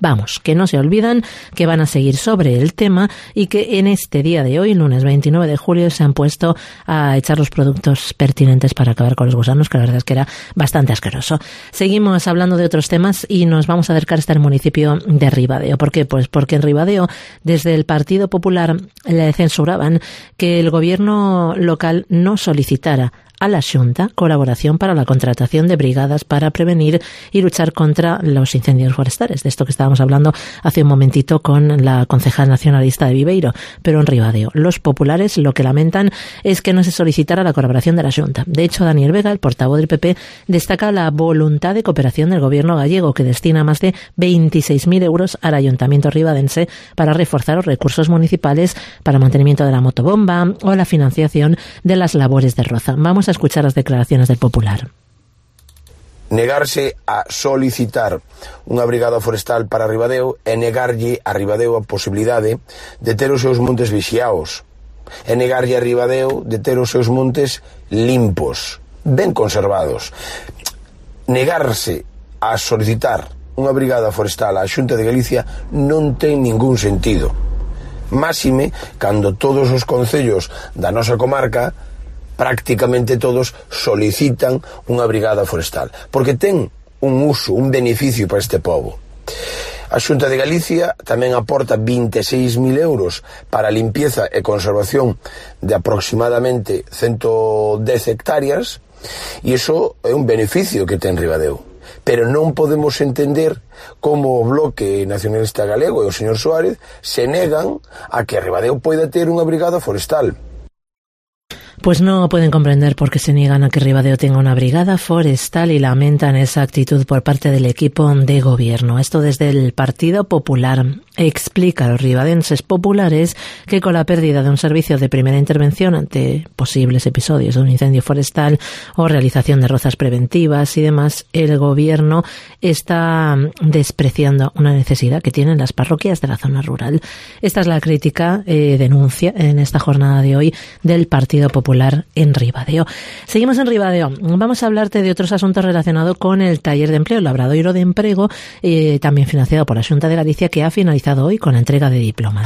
Vamos, que no se olvidan que van a seguir sobre el tema y que en este día de hoy, lunes 29 de julio, se han puesto a echar los productos pertinentes para acabar con los gusanos, que la verdad es que era bastante asqueroso. Seguimos hablando de otros temas y nos vamos a acercar hasta el municipio de Ribadeo. ¿Por qué? Pues porque en Ribadeo, desde el Partido Popular, le censuraban que el gobierno local no solicitara a la Xunta colaboración para la contratación de brigadas para prevenir y luchar contra los incendios forestales. De esto que estábamos hablando hace un momentito con la concejal nacionalista de Viveiro. Pero en Ribadeo, los populares lo que lamentan es que no se solicitara la colaboración de la Xunta. De hecho, Daniel Vega, el portavoz del PP, destaca la voluntad de cooperación del gobierno gallego, que destina más de 26.000 euros al ayuntamiento ribadense para reforzar los recursos municipales para mantenimiento de la motobomba o la financiación de las labores de roza. Vamos a escuchar las declaraciones del Popular. Negarse a solicitar unha brigada forestal para Ribadeo é negarlle a Ribadeo a posibilidade de ter os seus montes vixiados, é negarlle a Ribadeo de ter os seus montes limpos, ben conservados. Negarse a solicitar unha brigada forestal á Xunta de Galicia non ten ningún sentido. Máxime cando todos os concellos da nosa comarca, prácticamente todos, solicitan unha brigada forestal, porque ten un uso, un beneficio para este pobo. A Xunta de Galicia tamén aporta 26.000 euros para a limpieza e conservación de aproximadamente 110 hectáreas, e iso é un beneficio que ten Ribadeo. Pero non podemos entender como o Bloque Nacionalista Galego e o señor Suárez se negan a que Ribadeo poida ter unha brigada forestal. Pues no pueden comprender por qué se niegan a que Ribadeo tenga una brigada forestal y lamentan esa actitud por parte del equipo de gobierno. Esto desde el Partido Popular. Explica a los ribadenses populares que con la pérdida de un servicio de primera intervención ante posibles episodios de un incendio forestal o realización de rozas preventivas y demás, el gobierno está despreciando una necesidad que tienen las parroquias de la zona rural. Esta es la crítica, denuncia en esta jornada de hoy del Partido Popular en Ribadeo. Seguimos en Ribadeo. Vamos a hablarte de otros asuntos relacionados con el taller de empleo, el Labradoiro de Emprego, también financiado por la Xunta de Galicia, que ha finalizado hoy con la entrega de diplomas.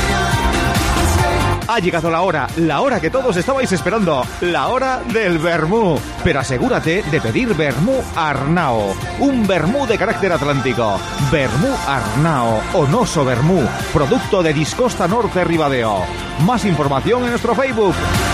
Ha llegado la hora que todos estabais esperando, la hora del vermú. Pero asegúrate de pedir vermú Arnao, un vermú de carácter atlántico. Vermú Arnao, Onoso Vermú, producto de Discosta Norte Ribadeo. Más información en nuestro Facebook.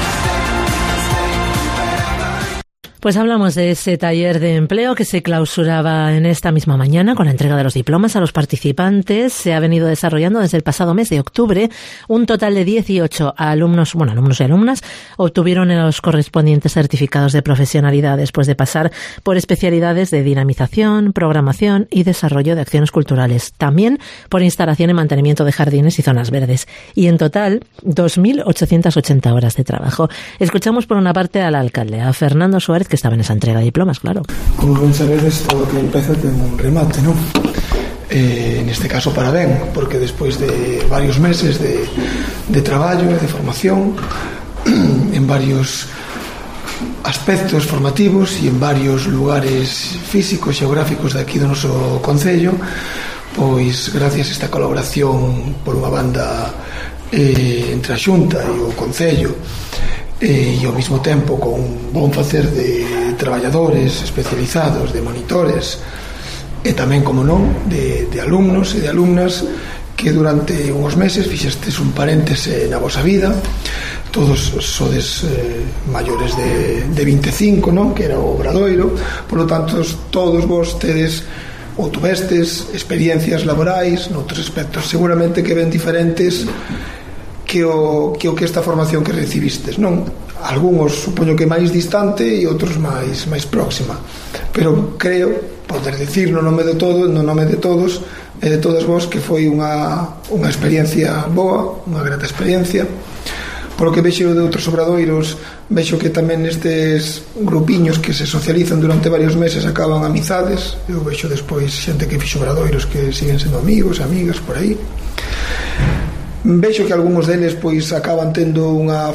Pues hablamos de ese taller de empleo que se clausuraba en esta misma mañana con la entrega de los diplomas a los participantes. Se ha venido desarrollando desde el pasado mes de octubre. Un total de 18 alumnos y alumnas obtuvieron los correspondientes certificados de profesionalidad después de pasar por especialidades de dinamización, programación y desarrollo de acciones culturales. También por instalación y mantenimiento de jardines y zonas verdes. Y en total, 2.880 horas de trabajo. Escuchamos por una parte al alcalde, a Fernando Suárez, que estaba en esa entrega de diplomas, claro. Como ben sabedes, todo que empeza ten un remate, non? Neste caso para ben, porque despois de varios meses de traballo e de formación en varios aspectos formativos e en varios lugares físicos, xeográficos de aquí do noso concello, pois gracias a esta colaboración por unha banda entre a Xunta e o concello, e ao mesmo tempo con un bon facer de traballadores especializados, de monitores e tamén, como non, de alumnos e de alumnas que durante uns meses fixestes un paréntese na vosa vida. Todos sodes maiores de 25, non? Que era o Obradoiro. Por lo tanto, todos vos tedes ou tuvestes experiencias laborais noutros aspectos seguramente que ben diferentes que esta formación que recibistes, non? Algúns supoño que máis distante e outros máis próxima, pero creo poder dicir no nome de todos e de todas vos que foi unha experiencia boa, unha grata experiencia. Polo que vexo de outros obradoiros, vexo que tamén nestes grupiños que se socializan durante varios meses acaban amizades. Eu vexo despois xente que fixo obradoiros que siguen sendo amigos, amigas por aí. Vexo que algúns deles pois acaban tendo unha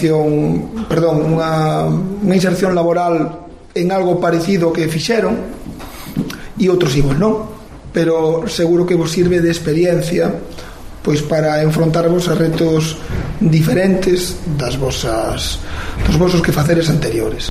inserción laboral en algo parecido que fixeron, e outros igual non. pero seguro que vos sirve de experiencia pois para enfrontarvos a retos diferentes dos vosos quefaceres anteriores.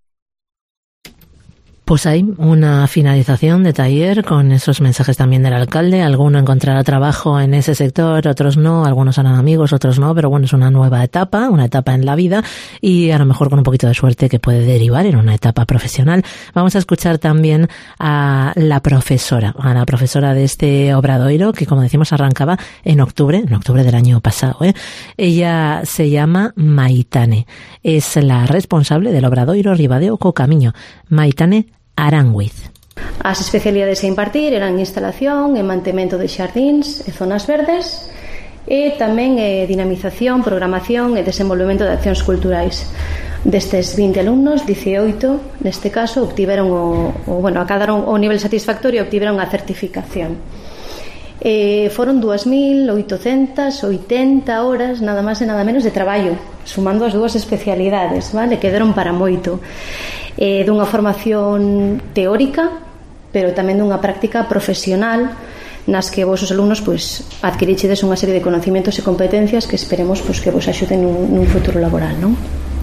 Pues hay una finalización de taller con esos mensajes también del alcalde. Alguno encontrará trabajo en ese sector, otros no, algunos harán amigos, otros no, pero bueno, es una nueva etapa, una etapa en la vida y a lo mejor con un poquito de suerte que puede derivar en una etapa profesional. Vamos a escuchar también a la profesora de este obradoiro que, como decimos, arrancaba en octubre del año pasado. Ella se llama Maitane, es la responsable del obradoiro Ribadeo co Camiño. Maitane Aranguiz. As especialidades a impartir eran instalación e mantemento de xardíns e zonas verdes e tamén dinamización, programación e desenvolvemento de accións culturais. Destes 20 alumnos, 18 neste caso obtiveron acadaron o nivel satisfactorio e obtiveron a certificación. Foron 2.880 horas nada máis e nada menos de traballo, sumando as dúas especialidades, vale? Quedaron para moito. Dunha formación teórica, pero tamén dunha práctica profesional nas que vos os alumnos pois adquirichedes unha serie de conocimientos e competencias que esperemos pois que vos axuden nun futuro laboral, non?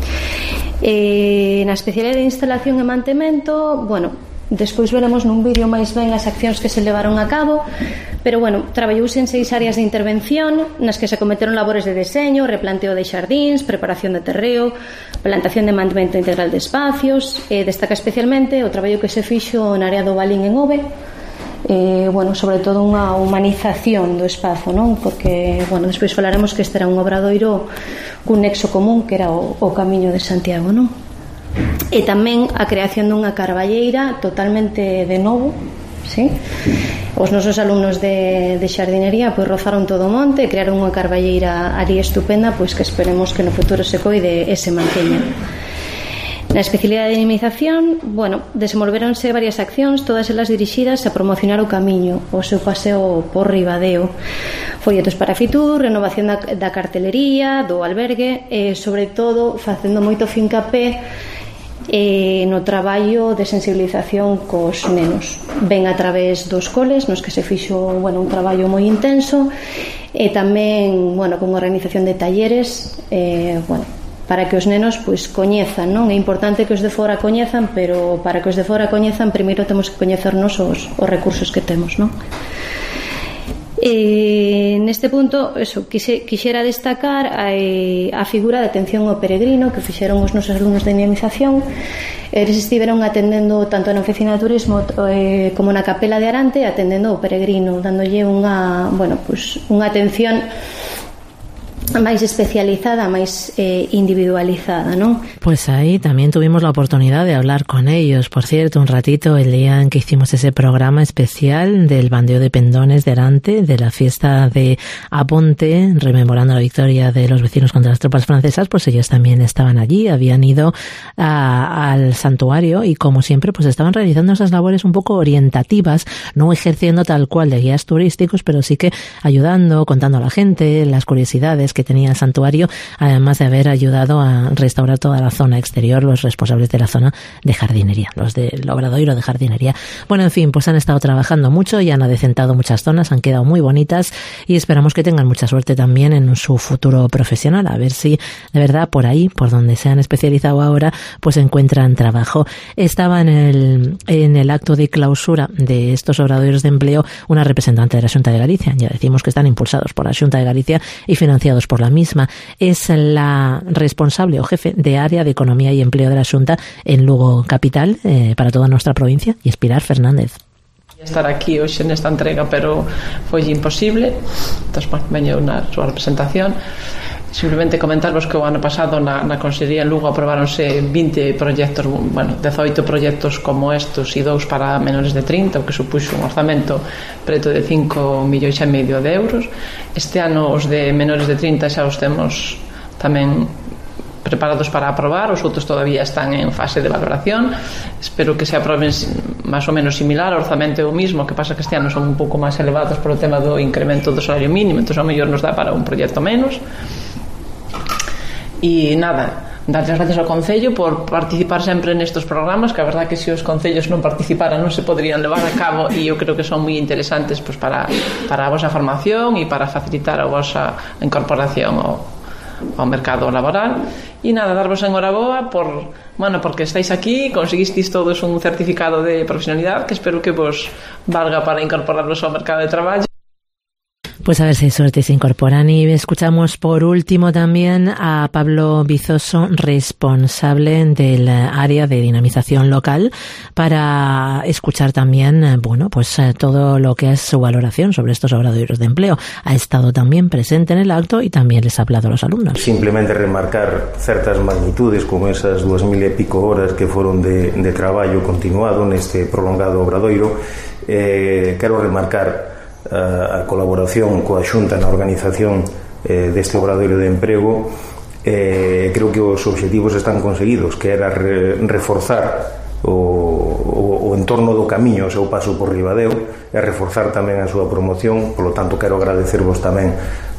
Na especialidade de instalación e mantemento, despois veremos nun vídeo máis ben as accións que se levaron a cabo, pero traballouse en 6 áreas de intervención nas que se cometeron labores de deseño, replanteo de xardíns, preparación de terreo, plantación de mantemento integral de espacios. Destaca especialmente o traballo que se fixo na área do Balín en Ove, sobre todo unha humanización do espazo, non? Porque, despois falaremos que este era un obradoiro cun nexo común que era o Camiño de Santiago, non? E tamén a creación dunha carballeira totalmente de novo, sí? Os nosos alumnos de xardinería pois rozaron todo o monte e crearon unha carballeira ali estupenda, pois que esperemos que no futuro se coide e se manteña. Na especialidade de dinamización, desenvolveronse varias accións, todas elas dirixidas a promocionar o Camiño, o seu paseo por Ribadeo. Folletos para Fitur, renovación da cartelería, do albergue e, sobre todo, facendo moito fincapé no traballo de sensibilización cos nenos, ben a través dos coles nos que se fixo un traballo moi intenso e tamén con organización de talleres para que os nenos pois coñezan, non? É importante que os de fora coñezan, pero para que os de fora coñezan primeiro temos que coñecernos os recursos que temos, non? Neste punto quixera destacar a figura de atención ao peregrino que fixeron os nosos alumnos de dinamización. Eles estiveron atendendo tanto na oficina de turismo como na capela de Arante, atendendo ao peregrino, dándolle unha atención máis especializada, máis individualizada, ¿no? Pues ahí también tuvimos la oportunidad de hablar con ellos, por cierto, un ratito el día en que hicimos ese programa especial del bandeo de pendones de Arante, de la fiesta de Aponte, rememorando la victoria de los vecinos contra las tropas francesas. Pues ellos también estaban allí, habían ido al santuario y, como siempre, pues estaban realizando esas labores un poco orientativas, no ejerciendo tal cual de guías turísticos, pero sí que ayudando, contando a la gente las curiosidades que tenía el santuario, además de haber ayudado a restaurar toda la zona exterior, los responsables de la zona de jardinería, los del obradoiro de jardinería. Bueno, en fin, pues han estado trabajando mucho y han adecentado muchas zonas, han quedado muy bonitas y esperamos que tengan mucha suerte también en su futuro profesional, a ver si de verdad por ahí, por donde se han especializado ahora, pues encuentran trabajo. Estaba en el acto de clausura de estos obradoiros de empleo una representante de la Xunta de Galicia. Ya decimos que están impulsados por la Xunta de Galicia y financiados por la misma. Es la responsable o jefe de área de Economía y Empleo de la Xunta en Lugo Capital, para toda nuestra provincia, y es Pilar Fernández. Estar aquí hoxe nesta entrega, pero foi imposible, entón, veño na súa representación. Simplemente comentarvos que o ano pasado na Consellería en Lugo aprobáronse 20 proxectos, 18 proxectos como estos e 2 para menores de 30, o que supuxo un orzamento preto de 5,5 millóns de euros. Este ano os de menores de 30 xa os temos tamén preparados para aprobar, os outros todavía están en fase de valoración. Espero que se aproben máis ou menos similar, o orzamento é o mismo, que pasa que este ano son un pouco máis elevados por o tema do incremento do salario mínimo, entón ao mellor nos dá para un proxecto menos. E nada, darles gracias ao Concello por participar sempre nestes programas, que a verdad que se os concellos non participaran non se poderían levar a cabo, e eu creo que son moi interesantes pues, para a vosa formación e para facilitar a vosa incorporación ao mercado laboral. E nada, darvos enhoraboa porque estáis aquí, conseguisteis todos un certificado de profesionalidade que espero que vos valga para incorporarvos ao mercado de traballo. Pues a ver si hay suerte y se incorporan. Y escuchamos por último también a Pablo Vizoso, responsable del área de dinamización local, para escuchar también, pues todo lo que es su valoración sobre estos obradoiros de empleo. Ha estado también presente en el acto y también les ha hablado a los alumnos. Simplemente remarcar certas magnitudes como esas 2000 e pico horas que foron de traballo continuado neste prolongado obradoiro. Quero remarcar a colaboración coa Xunta na organización deste obradoiro de emprego. Creo que os obxectivos están conseguidos, que era reforzar o entorno do camiño, o seu paso por Ribadeo, e reforzar tamén a súa promoción. Por lo tanto, quero agradecervos tamén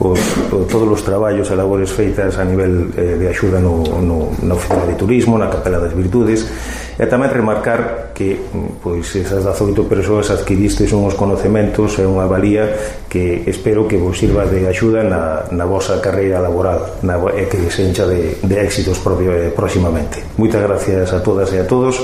todos os traballos e labores feitas a nivel de axuda na oficina de turismo, na Capela das Virtudes, e tamén remarcar que pois esas 18 persoas adquiristes unhos conocementos e unha valía que espero que vos sirva de axuda na vosa carreira laboral e que se encha de éxitos próximamente. Moitas gracias a todas e a todos,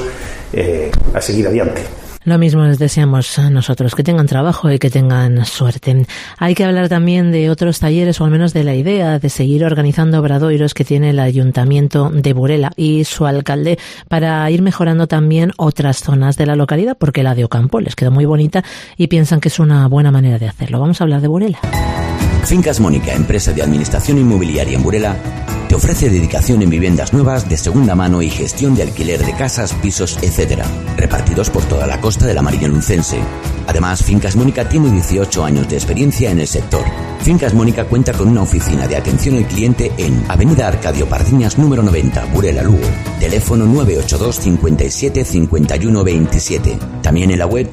a seguir adiante. Lo mismo les deseamos a nosotros, que tengan trabajo y que tengan suerte. Hay que hablar también de otros talleres, o al menos de la idea de seguir organizando obradoiros que tiene el Ayuntamiento de Burela y su alcalde, para ir mejorando también otras zonas de la localidad, porque la de Ocampo les quedó muy bonita y piensan que es una buena manera de hacerlo. Vamos a hablar de Burela. Fincas Mónica, empresa de administración inmobiliaria en Burela, te ofrece dedicación en viviendas nuevas de segunda mano y gestión de alquiler de casas, pisos, etc., repartidos por toda la costa de la Marina Lucense. Además, Fincas Mónica tiene 18 años de experiencia en el sector. Fincas Mónica cuenta con una oficina de atención al cliente en Avenida Arcadio Pardiñas número 90, Burela, Lugo. Teléfono 982 57 51 27. También en la web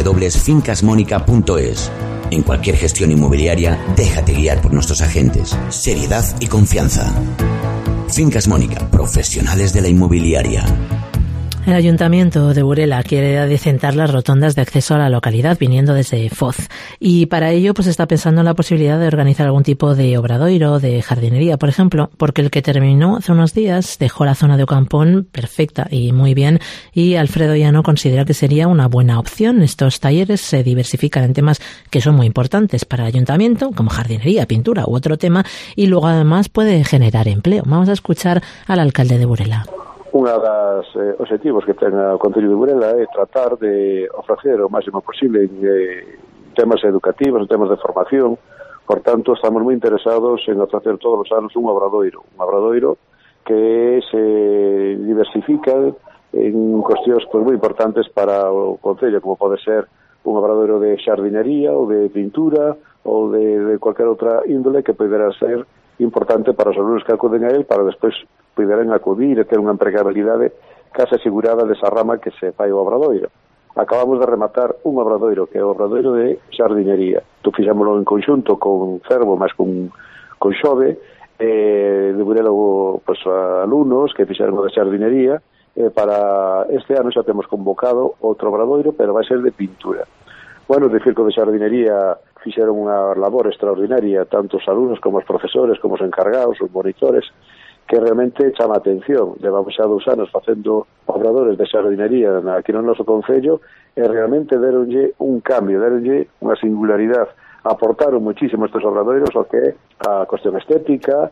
www.fincasmonica.es. En cualquier gestión inmobiliaria, déjate guiar por nuestros agentes. Seriedad y confianza. Fincas Mónica, profesionales de la inmobiliaria. El Ayuntamiento de Burela quiere adecentar las rotondas de acceso a la localidad viniendo desde Foz, y para ello pues está pensando en la posibilidad de organizar algún tipo de obradoiro, de jardinería, por ejemplo, porque el que terminó hace unos días dejó la zona de Ocampón perfecta y muy bien, y Alfredo Llano considera que sería una buena opción. Estos talleres se diversifican en temas que son muy importantes para el Ayuntamiento, como jardinería, pintura u otro tema, y luego además puede generar empleo. Vamos a escuchar al alcalde de Burela. Unha das objetivos que ten o Concello de Burela é tratar de ofrecer o máximo posible en temas educativos, en temas de formación. Por tanto, estamos moi interesados en ofrecer todos os anos un obradoiro que se diversifica en cuestións moi importantes para o Concello, como pode ser un obradoiro de xardinería ou de pintura ou de cualquier outra índole que poderá ser importante para os alunos que acuden a él, para despois poderán acudir e ter unha empregabilidade case asegurada desa rama que se fai o obradoiro. Acabamos de rematar un obradoiro, que é o obradoiro de xardinería. Tu fixámoslo en conxunto con Cervo, máis con Xove, de Burela pues, alumnos que fixaron o de xardinería. Para este ano xa temos convocado outro obradoiro, pero vai ser de pintura. Bueno, de circo de xardinería fixeron unha labor extraordinaria, tanto os alumnos como os profesores, como os encargados, os monitores, que realmente chama a atención. Levamos xa 2 anos facendo obradores de xardinería aquí no noso concello e realmente deronlle un cambio, deronlle unha singularidade. Aportaron muchísimo estes obradoiros o que é a cuestión estética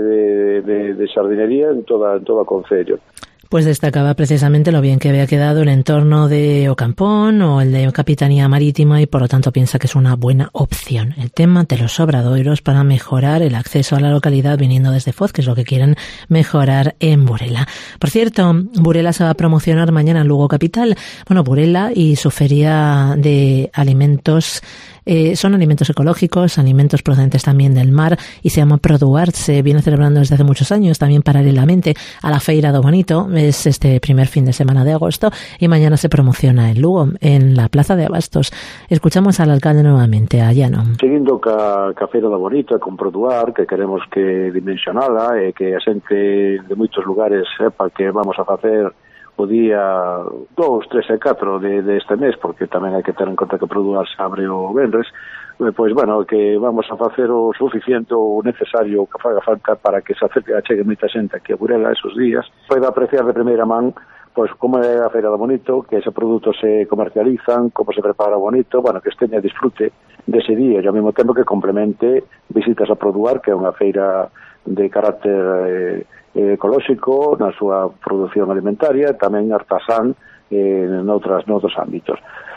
de xardinería en toda o concello. Pues destacaba precisamente lo bien que había quedado el entorno de Ocampón o el de Capitanía Marítima, y por lo tanto piensa que es una buena opción el tema de los obradoiros para mejorar el acceso a la localidad viniendo desde Foz, que es lo que quieren mejorar en Burela. Por cierto, Burela se va a promocionar mañana en Lugo Capital. Bueno, Burela y su feria de alimentos son alimentos ecológicos, alimentos procedentes también del mar, y se llama Produart. Se viene celebrando desde hace muchos años, también paralelamente a la Feira do Bonito. es este primer fin de semana de agosto y mañana se promociona en Lugo, en la Plaza de Abastos. Escuchamos al alcalde nuevamente, a Llano. Seguindo ca Feira da Bonito, con Produar, que queremos que dimensionala e que a xente de moitos lugares sepa que vamos a facer o día 2, 3 e 4 deste mes, porque tamén hai que ter en conta que Produar se abre o venres, pois, bueno, que vamos a facer o suficiente ou necesario que faga falta para que se achegue moita xente aquí a Burela esos días, poida apreciar de primeira man pois como é a Feira da Bonito, que ese produto se comercializan, como se prepara bonito, bueno, que esteña disfrute dese día e ao mesmo tempo que complemente visitas a Produar, que é unha feira de carácter ecolóxico na súa produción alimentaria, tamén artesán noutros ámbitos.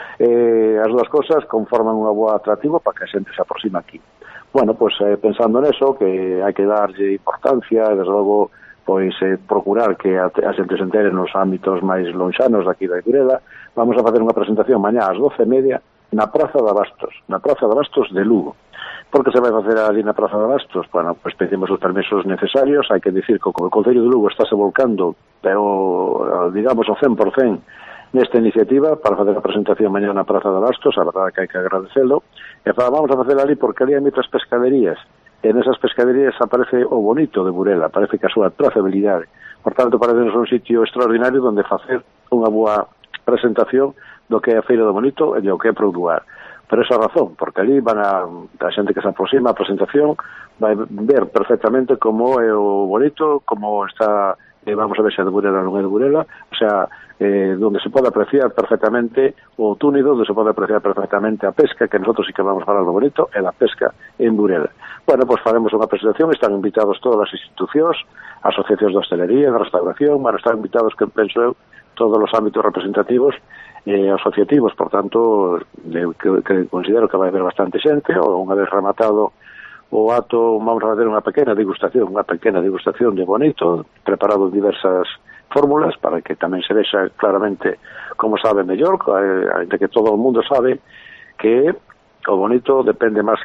As dúas cosas conforman unha boa atractivo para que a xente se aproxima aquí. Bueno, pois pensando neso, que hai que darlle importancia, desde logo pois procurar que a xente se entere nos ámbitos máis lonxanos daqui da Burela, vamos a facer unha presentación mañá ás 12:30 na Praza de Abastos de Lugo. Por que se vai facer ali na Praza de Abastos? Bueno, pois pedimos os permisos necesarios, hai que dicir que o Concello de Lugo está se volcando, pero digamos o 100% nesta iniciativa para facer a presentación mañá na Praza de Abastos, a verdade que hai que agradecelo, e vamos a facer ali porque ali hai moitas pescaderías, e nesas pescaderías aparece o bonito de Burela, parece que a súa trazabilidade. Por tanto, parece un sitio extraordinario onde facer unha boa presentación do que é a Feira do Bonito e do que é Produar. Por esa razón, porque ali van a xente que se aproxima a presentación vai ver perfectamente como é o bonito, como está, vamos a ver se é de Burela ou non é de Burela, o sea, donde se pode apreciar perfectamente o túnido, donde se pode apreciar perfectamente a pesca, que nosotros sí que vamos a falar do bonito, é a pesca en Burela. Bueno, pois faremos unha presentación, están invitados todas as institucións, asociacións de hostelería, de restauración, van a estar invitados, que penso eu, todos os ámbitos representativos asociativos, por tanto, que considero que vai haber bastante xente, ou unha vez rematado o acto, vamos a fazer unha pequena degustación de bonito, preparado diversas fórmulas para que tamén se vexa claramente como sabe mellor, ainda que todo o mundo sabe que o bonito depende máis,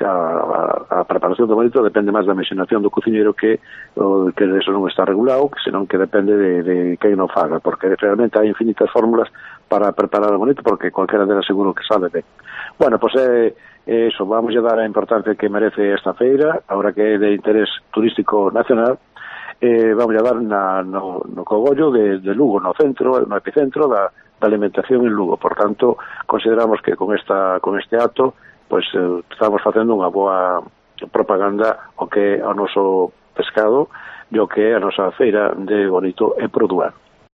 a preparación do bonito depende máis da imaginación do cociñeiro que eso non está regulado, senón que depende de quen non faga, porque realmente hai infinitas fórmulas para preparar o bonito, porque cualquiera delas seguro que sabe ben. Bueno, pois eso, vamos a dar a importancia que merece esta feira, agora que é de interés turístico nacional, vamos a dar no cogollo de Lugo, no centro, no epicentro da alimentación en Lugo. Por tanto, consideramos que con este acto pois estamos facendo unha boa propaganda ao que é o noso pescado e ao que é a nosa feira de bonito e Produar.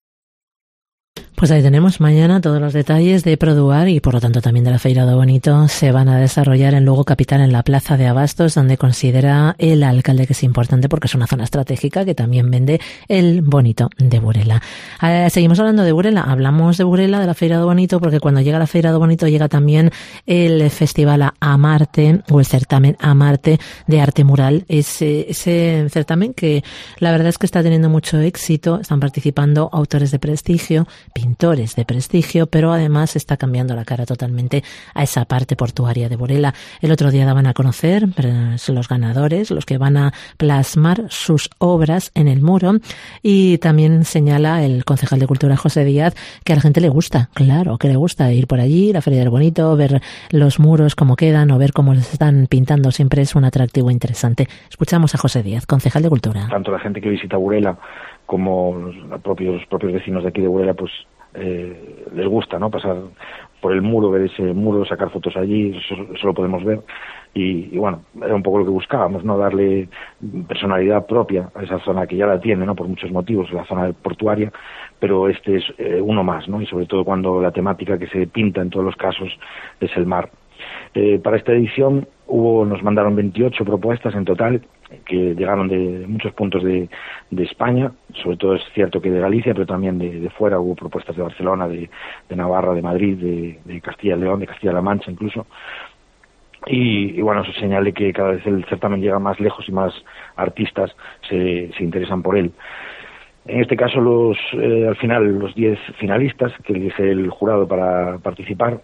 Pues ahí tenemos mañana todos los detalles de Produar y por lo tanto también de la Feira do Bonito. Se van a desarrollar en Lugo capital, en la Plaza de Abastos, donde considera el alcalde que es importante porque es una zona estratégica que también vende el bonito de Burela. Seguimos hablando de Burela, hablamos de Burela, de la Feira do Bonito, porque cuando llega la Feira do Bonito llega también el Festival Amarte o el certamen Amarte de arte mural. Ese certamen que la verdad es que está teniendo mucho éxito, están participando autores de prestigio, pintores de prestigio, pero además está cambiando la cara totalmente a esa parte portuaria de Burela. El otro día daban a conocer los ganadores, los que van a plasmar sus obras en el muro, y también señala el concejal de Cultura, José Díaz, que a la gente le gusta, claro, que le gusta ir por allí, la Feria del Bonito, ver los muros cómo quedan o ver cómo les están pintando, siempre es un atractivo interesante. Escuchamos a José Díaz, concejal de Cultura. Tanto la gente que visita Burela como los propios vecinos de aquí de Burela, pues les gusta, ¿no?, pasar por el muro, ver ese muro, sacar fotos allí, eso lo podemos ver, y bueno, era un poco lo que buscábamos, ¿no?, darle personalidad propia a esa zona que ya la tiene, ¿no?, por muchos motivos, la zona portuaria, pero este es uno más, ¿no?, y sobre todo cuando la temática que se pinta en todos los casos es el mar. Para esta edición nos mandaron 28 propuestas en total, que llegaron de muchos puntos de España, sobre todo es cierto que de Galicia, pero también de fuera. Hubo propuestas de Barcelona, de Navarra, de Madrid, de Castilla y León, de Castilla-La Mancha incluso. Y bueno, eso señala que cada vez el certamen llega más lejos y más artistas se interesan por él. En este caso, al final, los 10 finalistas que elige el jurado para participar,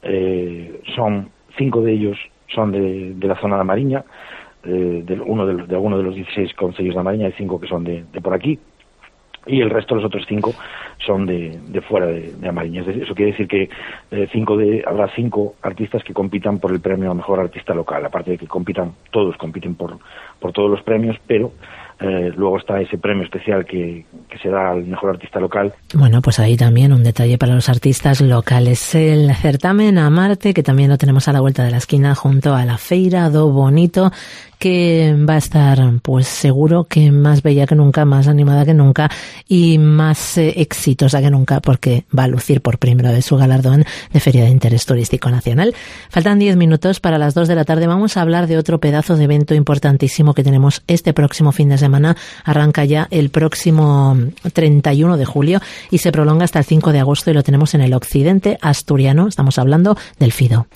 son 5 de ellos son de la zona de la Mariña, de alguno de los 16 concellos de la Mariña, hay 5 que son de por aquí, y el resto, los otros 5, son de fuera de Amariñas. Eso quiere decir que habrá 5 artistas que compitan por el premio a Mejor Artista Local, aparte de que todos compiten por todos los premios, pero luego está ese premio especial que se da al Mejor Artista Local. Bueno, pues ahí también un detalle para los artistas locales. El certamen Amarte, que también lo tenemos a la vuelta de la esquina junto a la Feira do Bonito, que va a estar, pues seguro que más bella que nunca, más animada que nunca y más exitosa que nunca, porque va a lucir por primera vez su galardón de Feria de Interés Turístico Nacional. Faltan 10 minutos para las 2 de la tarde. Vamos a hablar de otro pedazo de evento importantísimo que tenemos este próximo fin de semana. Arranca ya el próximo 31 de julio y se prolonga hasta el 5 de agosto y lo tenemos en el occidente asturiano. Estamos hablando del Fido.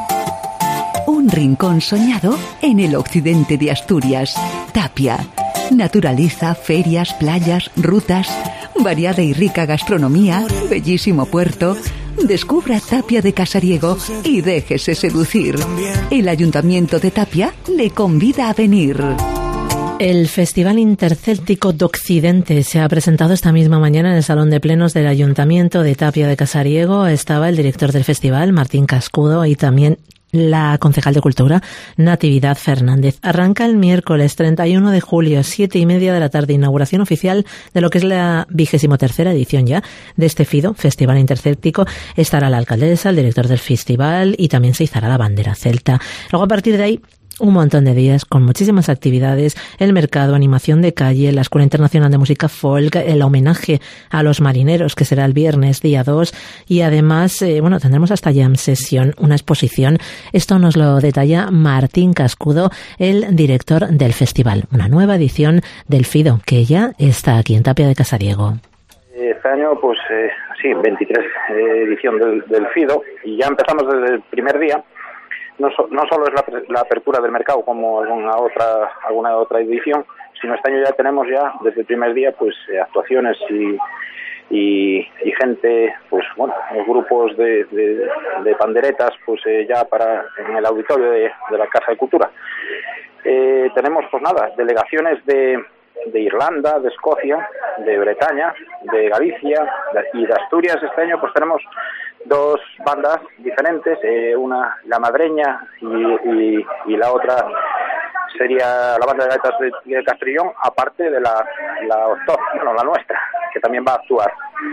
Un rincón soñado en el occidente de Asturias. Tapia. Naturaleza, ferias, playas, rutas, variada y rica gastronomía, bellísimo puerto. Descubra Tapia de Casariego y déjese seducir. El Ayuntamiento de Tapia le convida a venir. El Festival Intercéltico d'Occidente se ha presentado esta misma mañana en el Salón de Plenos del Ayuntamiento de Tapia de Casariego. Estaba el director del festival, Martín Cascudo, y también la concejal de Cultura, Natividad Fernández. Arranca el miércoles 31 de julio, 7:30 de la tarde, inauguración oficial de lo que es la 23ª edición ya de este FIDO, Festival Intercéltico. Estará la alcaldesa, el director del festival y también se izará la bandera celta. Luego, a partir de ahí, un montón de días con muchísimas actividades, el mercado, animación de calle, la Escuela Internacional de Música Folk, el homenaje a los marineros, que será el viernes día 2, y además, tendremos hasta jam sesión, una exposición. Esto nos lo detalla Martín Cascudo, el director del festival. Una nueva edición del FIDO, que ya está aquí en Tapia de Casariego. Este año, 23 edición del FIDO, y ya empezamos desde el primer día. No solo es la apertura del mercado como alguna otra edición, sino este año ya tenemos desde el primer día actuaciones y gente, grupos de panderetas ya en el auditorio de la Casa de Cultura. Tenemos delegaciones de Irlanda, de Escocia, de Bretaña, de Galicia y de Asturias. Este año tenemos 2 bandas diferentes, una la madreña y la otra sería la banda de gaitas de Castrillón, aparte de la nuestra, que también va a actuar.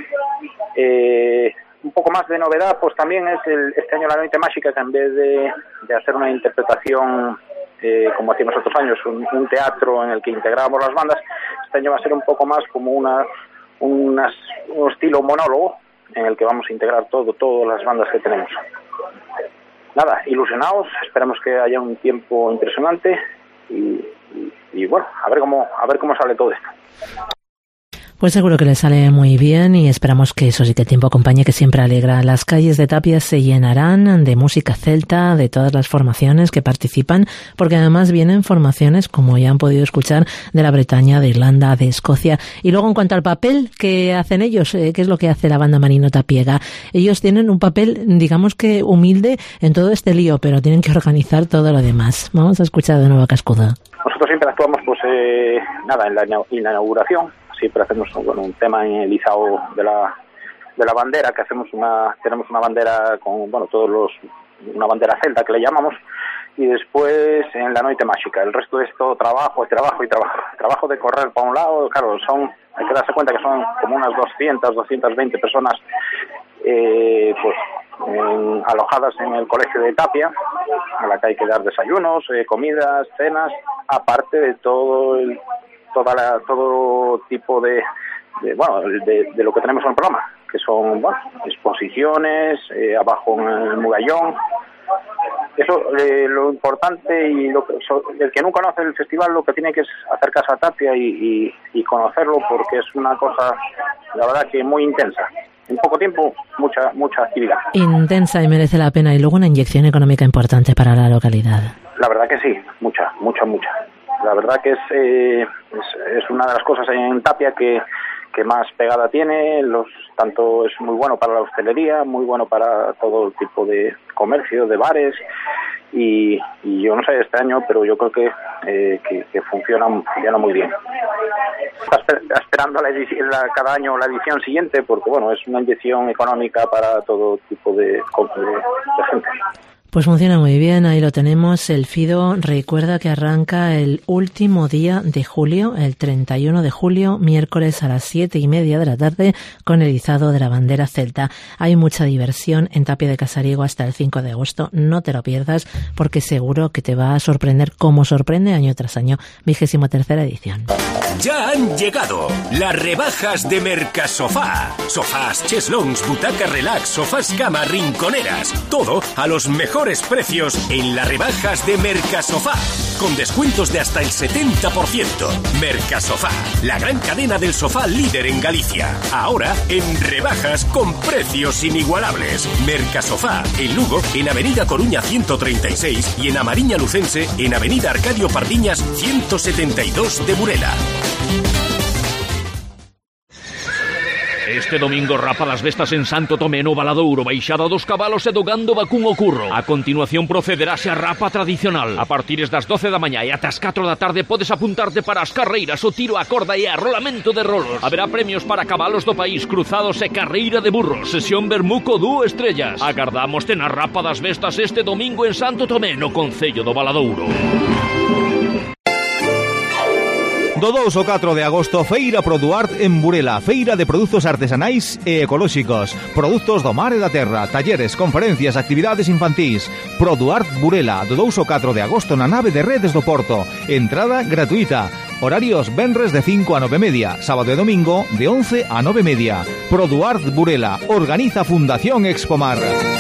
Un poco más de novedad también es este año la Noite Máxica, que en vez de hacer una interpretación como hacíamos otros años, un teatro en el que integrábamos las bandas, este año va a ser un poco más como un estilo monólogo en el que vamos a integrar todas las bandas que tenemos. Nada, ilusionados, esperamos que haya un tiempo impresionante y bueno, a ver cómo sale todo esto. Pues seguro que le sale muy bien y esperamos que eso sí, que el tiempo acompañe, que siempre alegra. Las calles de Tapia se llenarán de música celta, de todas las formaciones que participan, porque además vienen formaciones, como ya han podido escuchar, de la Bretaña, de Irlanda, de Escocia. Y luego, en cuanto al papel que hacen ellos, ¿qué es lo que hace la banda Marino Tapiega? Ellos tienen un papel, digamos que humilde en todo este lío, pero tienen que organizar todo lo demás. Vamos a escuchar de nuevo a Cascudo. Nosotros siempre actuamos en la inauguración. Siempre hacemos un tema en el izado de la bandera, que tenemos una bandera con una bandera celta que le llamamos, y después en la Noite Máxica. El resto es todo trabajo de correr para un lado. Claro, hay que darse cuenta que son como unas 220 personas alojadas en el colegio de Tapia, a la que hay que dar desayunos, comidas, cenas, aparte de todo tipo de lo que tenemos en el programa, que son exposiciones, abajo en el Mugallón. Eso, lo importante y el que no conoce el festival, lo que tiene que es acercarse a Tapia y conocerlo, porque es una cosa, la verdad, que muy intensa. En poco tiempo, mucha actividad. Intensa y merece la pena, y luego una inyección económica importante para la localidad. La verdad que sí, mucha. La verdad que es una de las cosas en Tapia que más pegada tiene. Tanto es muy bueno para la hostelería, muy bueno para todo tipo de comercio, de bares, y yo no sé este año, pero yo creo que funciona muy bien. está esperando cada año la edición siguiente, porque bueno, es una inyección económica para todo tipo de gente. Pues funciona muy bien, ahí lo tenemos. El FIDO recuerda que arranca el último día de julio, el 31 de julio, miércoles a las 7:30 de la tarde, con el izado de la bandera celta. Hay mucha diversión en Tapia de Casariego hasta el 5 de agosto. No te lo pierdas, porque seguro que te va a sorprender como sorprende año tras año. 23ª edición. Ya han llegado las rebajas de Mercasofá. Sofás, cheslons, butacas relax, sofás cama, rinconeras. Todo a los mejores precios en las rebajas de Mercasofá. Con descuentos de hasta el 70%. Mercasofá, la gran cadena del sofá líder en Galicia. Ahora en rebajas con precios inigualables. Mercasofá, en Lugo, en Avenida Coruña 136 y en Amariña Lucense, en Avenida Arcadio Pardiñas 172 de Burela. Este domingo rapa las bestas en Santo Tomé no Valadouro, baixada dos cabalos e do gando vacún o curro. A continuación procederase a rapa tradicional. A partir das 12 da mañá e ata as 4 da tarde podes apuntarte para as carreiras, o tiro a corda e a rolamento de rolos. Haberá premios para cabalos do país, cruzados e carreira de burros. Sesión Bermuco 2 estrellas. Agardámoste na rapa das bestas este domingo en Santo Tomé, no concello do Valadouro. Do 2 ao 4 de agosto, Feira Produart en Burela, feira de produtos artesanais e ecolóxicos, produtos do mar e da terra, talleres, conferencias, actividades infantís. Produart Burela, do 2 ao 4 de agosto na nave de Redes do Porto. Entrada gratuita. Horarios venres de 5 a 9:30, sábado e domingo de 11 a 9:30. Produart Burela, organiza Fundación Expomar.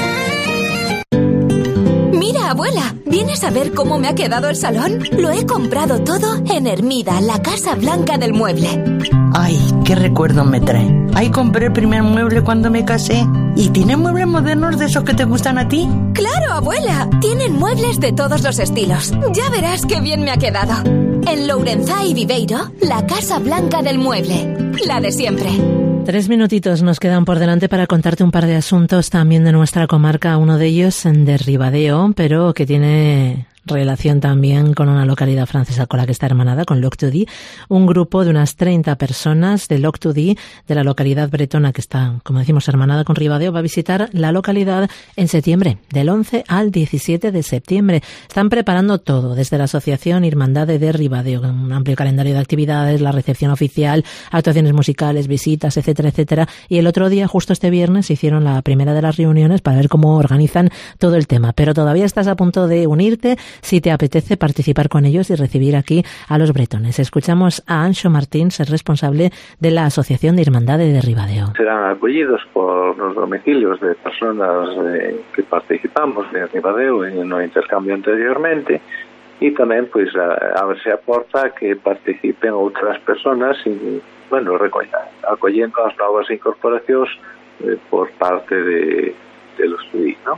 Mira, abuela, ¿vienes a ver cómo me ha quedado el salón? Lo he comprado todo en Hermida, la Casa Blanca del Mueble. Ay, qué recuerdo me trae. Ahí compré el primer mueble cuando me casé. ¿Y tienen muebles modernos de esos que te gustan a ti? ¡Claro, abuela! Tienen muebles de todos los estilos. Ya verás qué bien me ha quedado. En Lourenzá y Viveiro, la Casa Blanca del Mueble. La de siempre. 3 minutitos nos quedan por delante para contarte un par de asuntos también de nuestra comarca, uno de ellos de Ribadeo, pero que tiene relación también con una localidad francesa con la que está hermanada, con Loctudy. Un grupo de unas 30 personas de Loctudy, de la localidad bretona que está, como decimos, hermanada con Ribadeo, va a visitar la localidad en septiembre, del 11 al 17 de septiembre. Están preparando todo, desde la Asociación Irmandade de Ribadeo, un amplio calendario de actividades, la recepción oficial, actuaciones musicales, visitas, etcétera, etcétera. Y el otro día, justo este viernes, hicieron la primera de las reuniones para ver cómo organizan todo el tema. Pero todavía estás a punto de unirte si te apetece participar con ellos y recibir aquí a los bretones. Escuchamos a Anxo Martins, el responsable de la Asociación de Irmandade de Ribadeo. Serán acollidos por los domicilios de personas que participamos de Ribadeo en el intercambio anteriormente, y tamén pois a ver se aporta que participen outras personas e, bueno, acollendo as novas incorporacións por parte de los TUI, ¿no?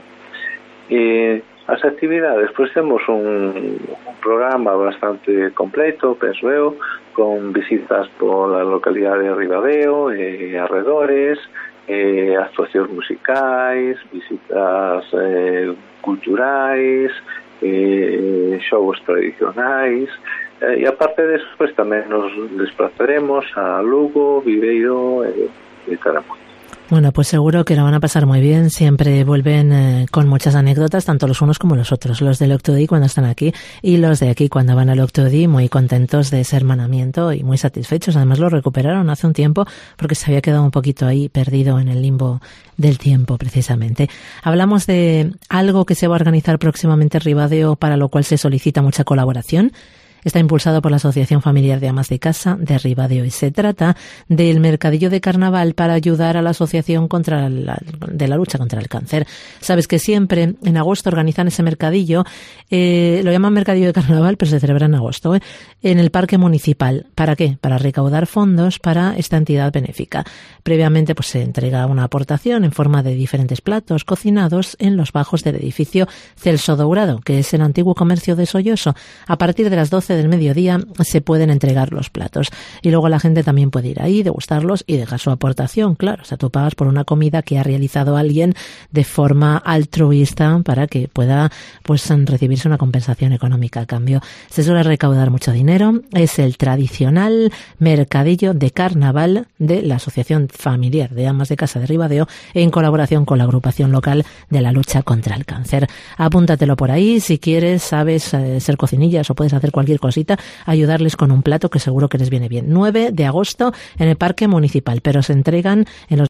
As actividades, pois temos un programa bastante completo, penso eu, con visitas pola localidade de Ribadeo e arredores, actuacións musicais, visitas culturais, xogos tradicionais, e aparte deso, pois tamén nos desplazaremos a Lugo, Viveiro e Taramundo. Bueno, pues seguro que lo van a pasar muy bien. Siempre vuelven con muchas anécdotas, tanto los unos como los otros. Los de Loctudy cuando están aquí y los de aquí cuando van a Loctudy, muy contentos de ese hermanamiento y muy satisfechos. Además lo recuperaron hace un tiempo porque se había quedado un poquito ahí perdido en el limbo del tiempo, precisamente. Hablamos de algo que se va a organizar próximamente en Ribadeo, para lo cual se solicita mucha colaboración. Está impulsado por la Asociación Familiar de Amas de Casa de Ribadeo y se trata del mercadillo de carnaval para ayudar a la asociación de la lucha contra el cáncer. Sabes que siempre en agosto organizan ese mercadillo, lo llaman mercadillo de carnaval, pero se celebra en agosto, en el parque municipal. ¿Para qué? Para recaudar fondos para esta entidad benéfica. Previamente pues se entrega una aportación en forma de diferentes platos cocinados en los bajos del edificio Celso Dourado, que es el antiguo comercio de Solloso. A partir de las 12 del mediodía se pueden entregar los platos. Y luego la gente también puede ir ahí, degustarlos y dejar su aportación. Claro, o sea, tú pagas por una comida que ha realizado alguien de forma altruista para que pueda pues recibirse una compensación económica a cambio. Se suele recaudar mucho dinero. Es el tradicional mercadillo de carnaval de la Asociación Familiar de Amas de Casa de Ribadeo en colaboración con la agrupación local de la lucha contra el cáncer. Apúntatelo por ahí. Si quieres, sabes ser cocinillas o puedes hacer cualquier cosita, ayudarles con un plato que seguro que les viene bien. 9 de agosto en el Parque Municipal, pero se entregan en los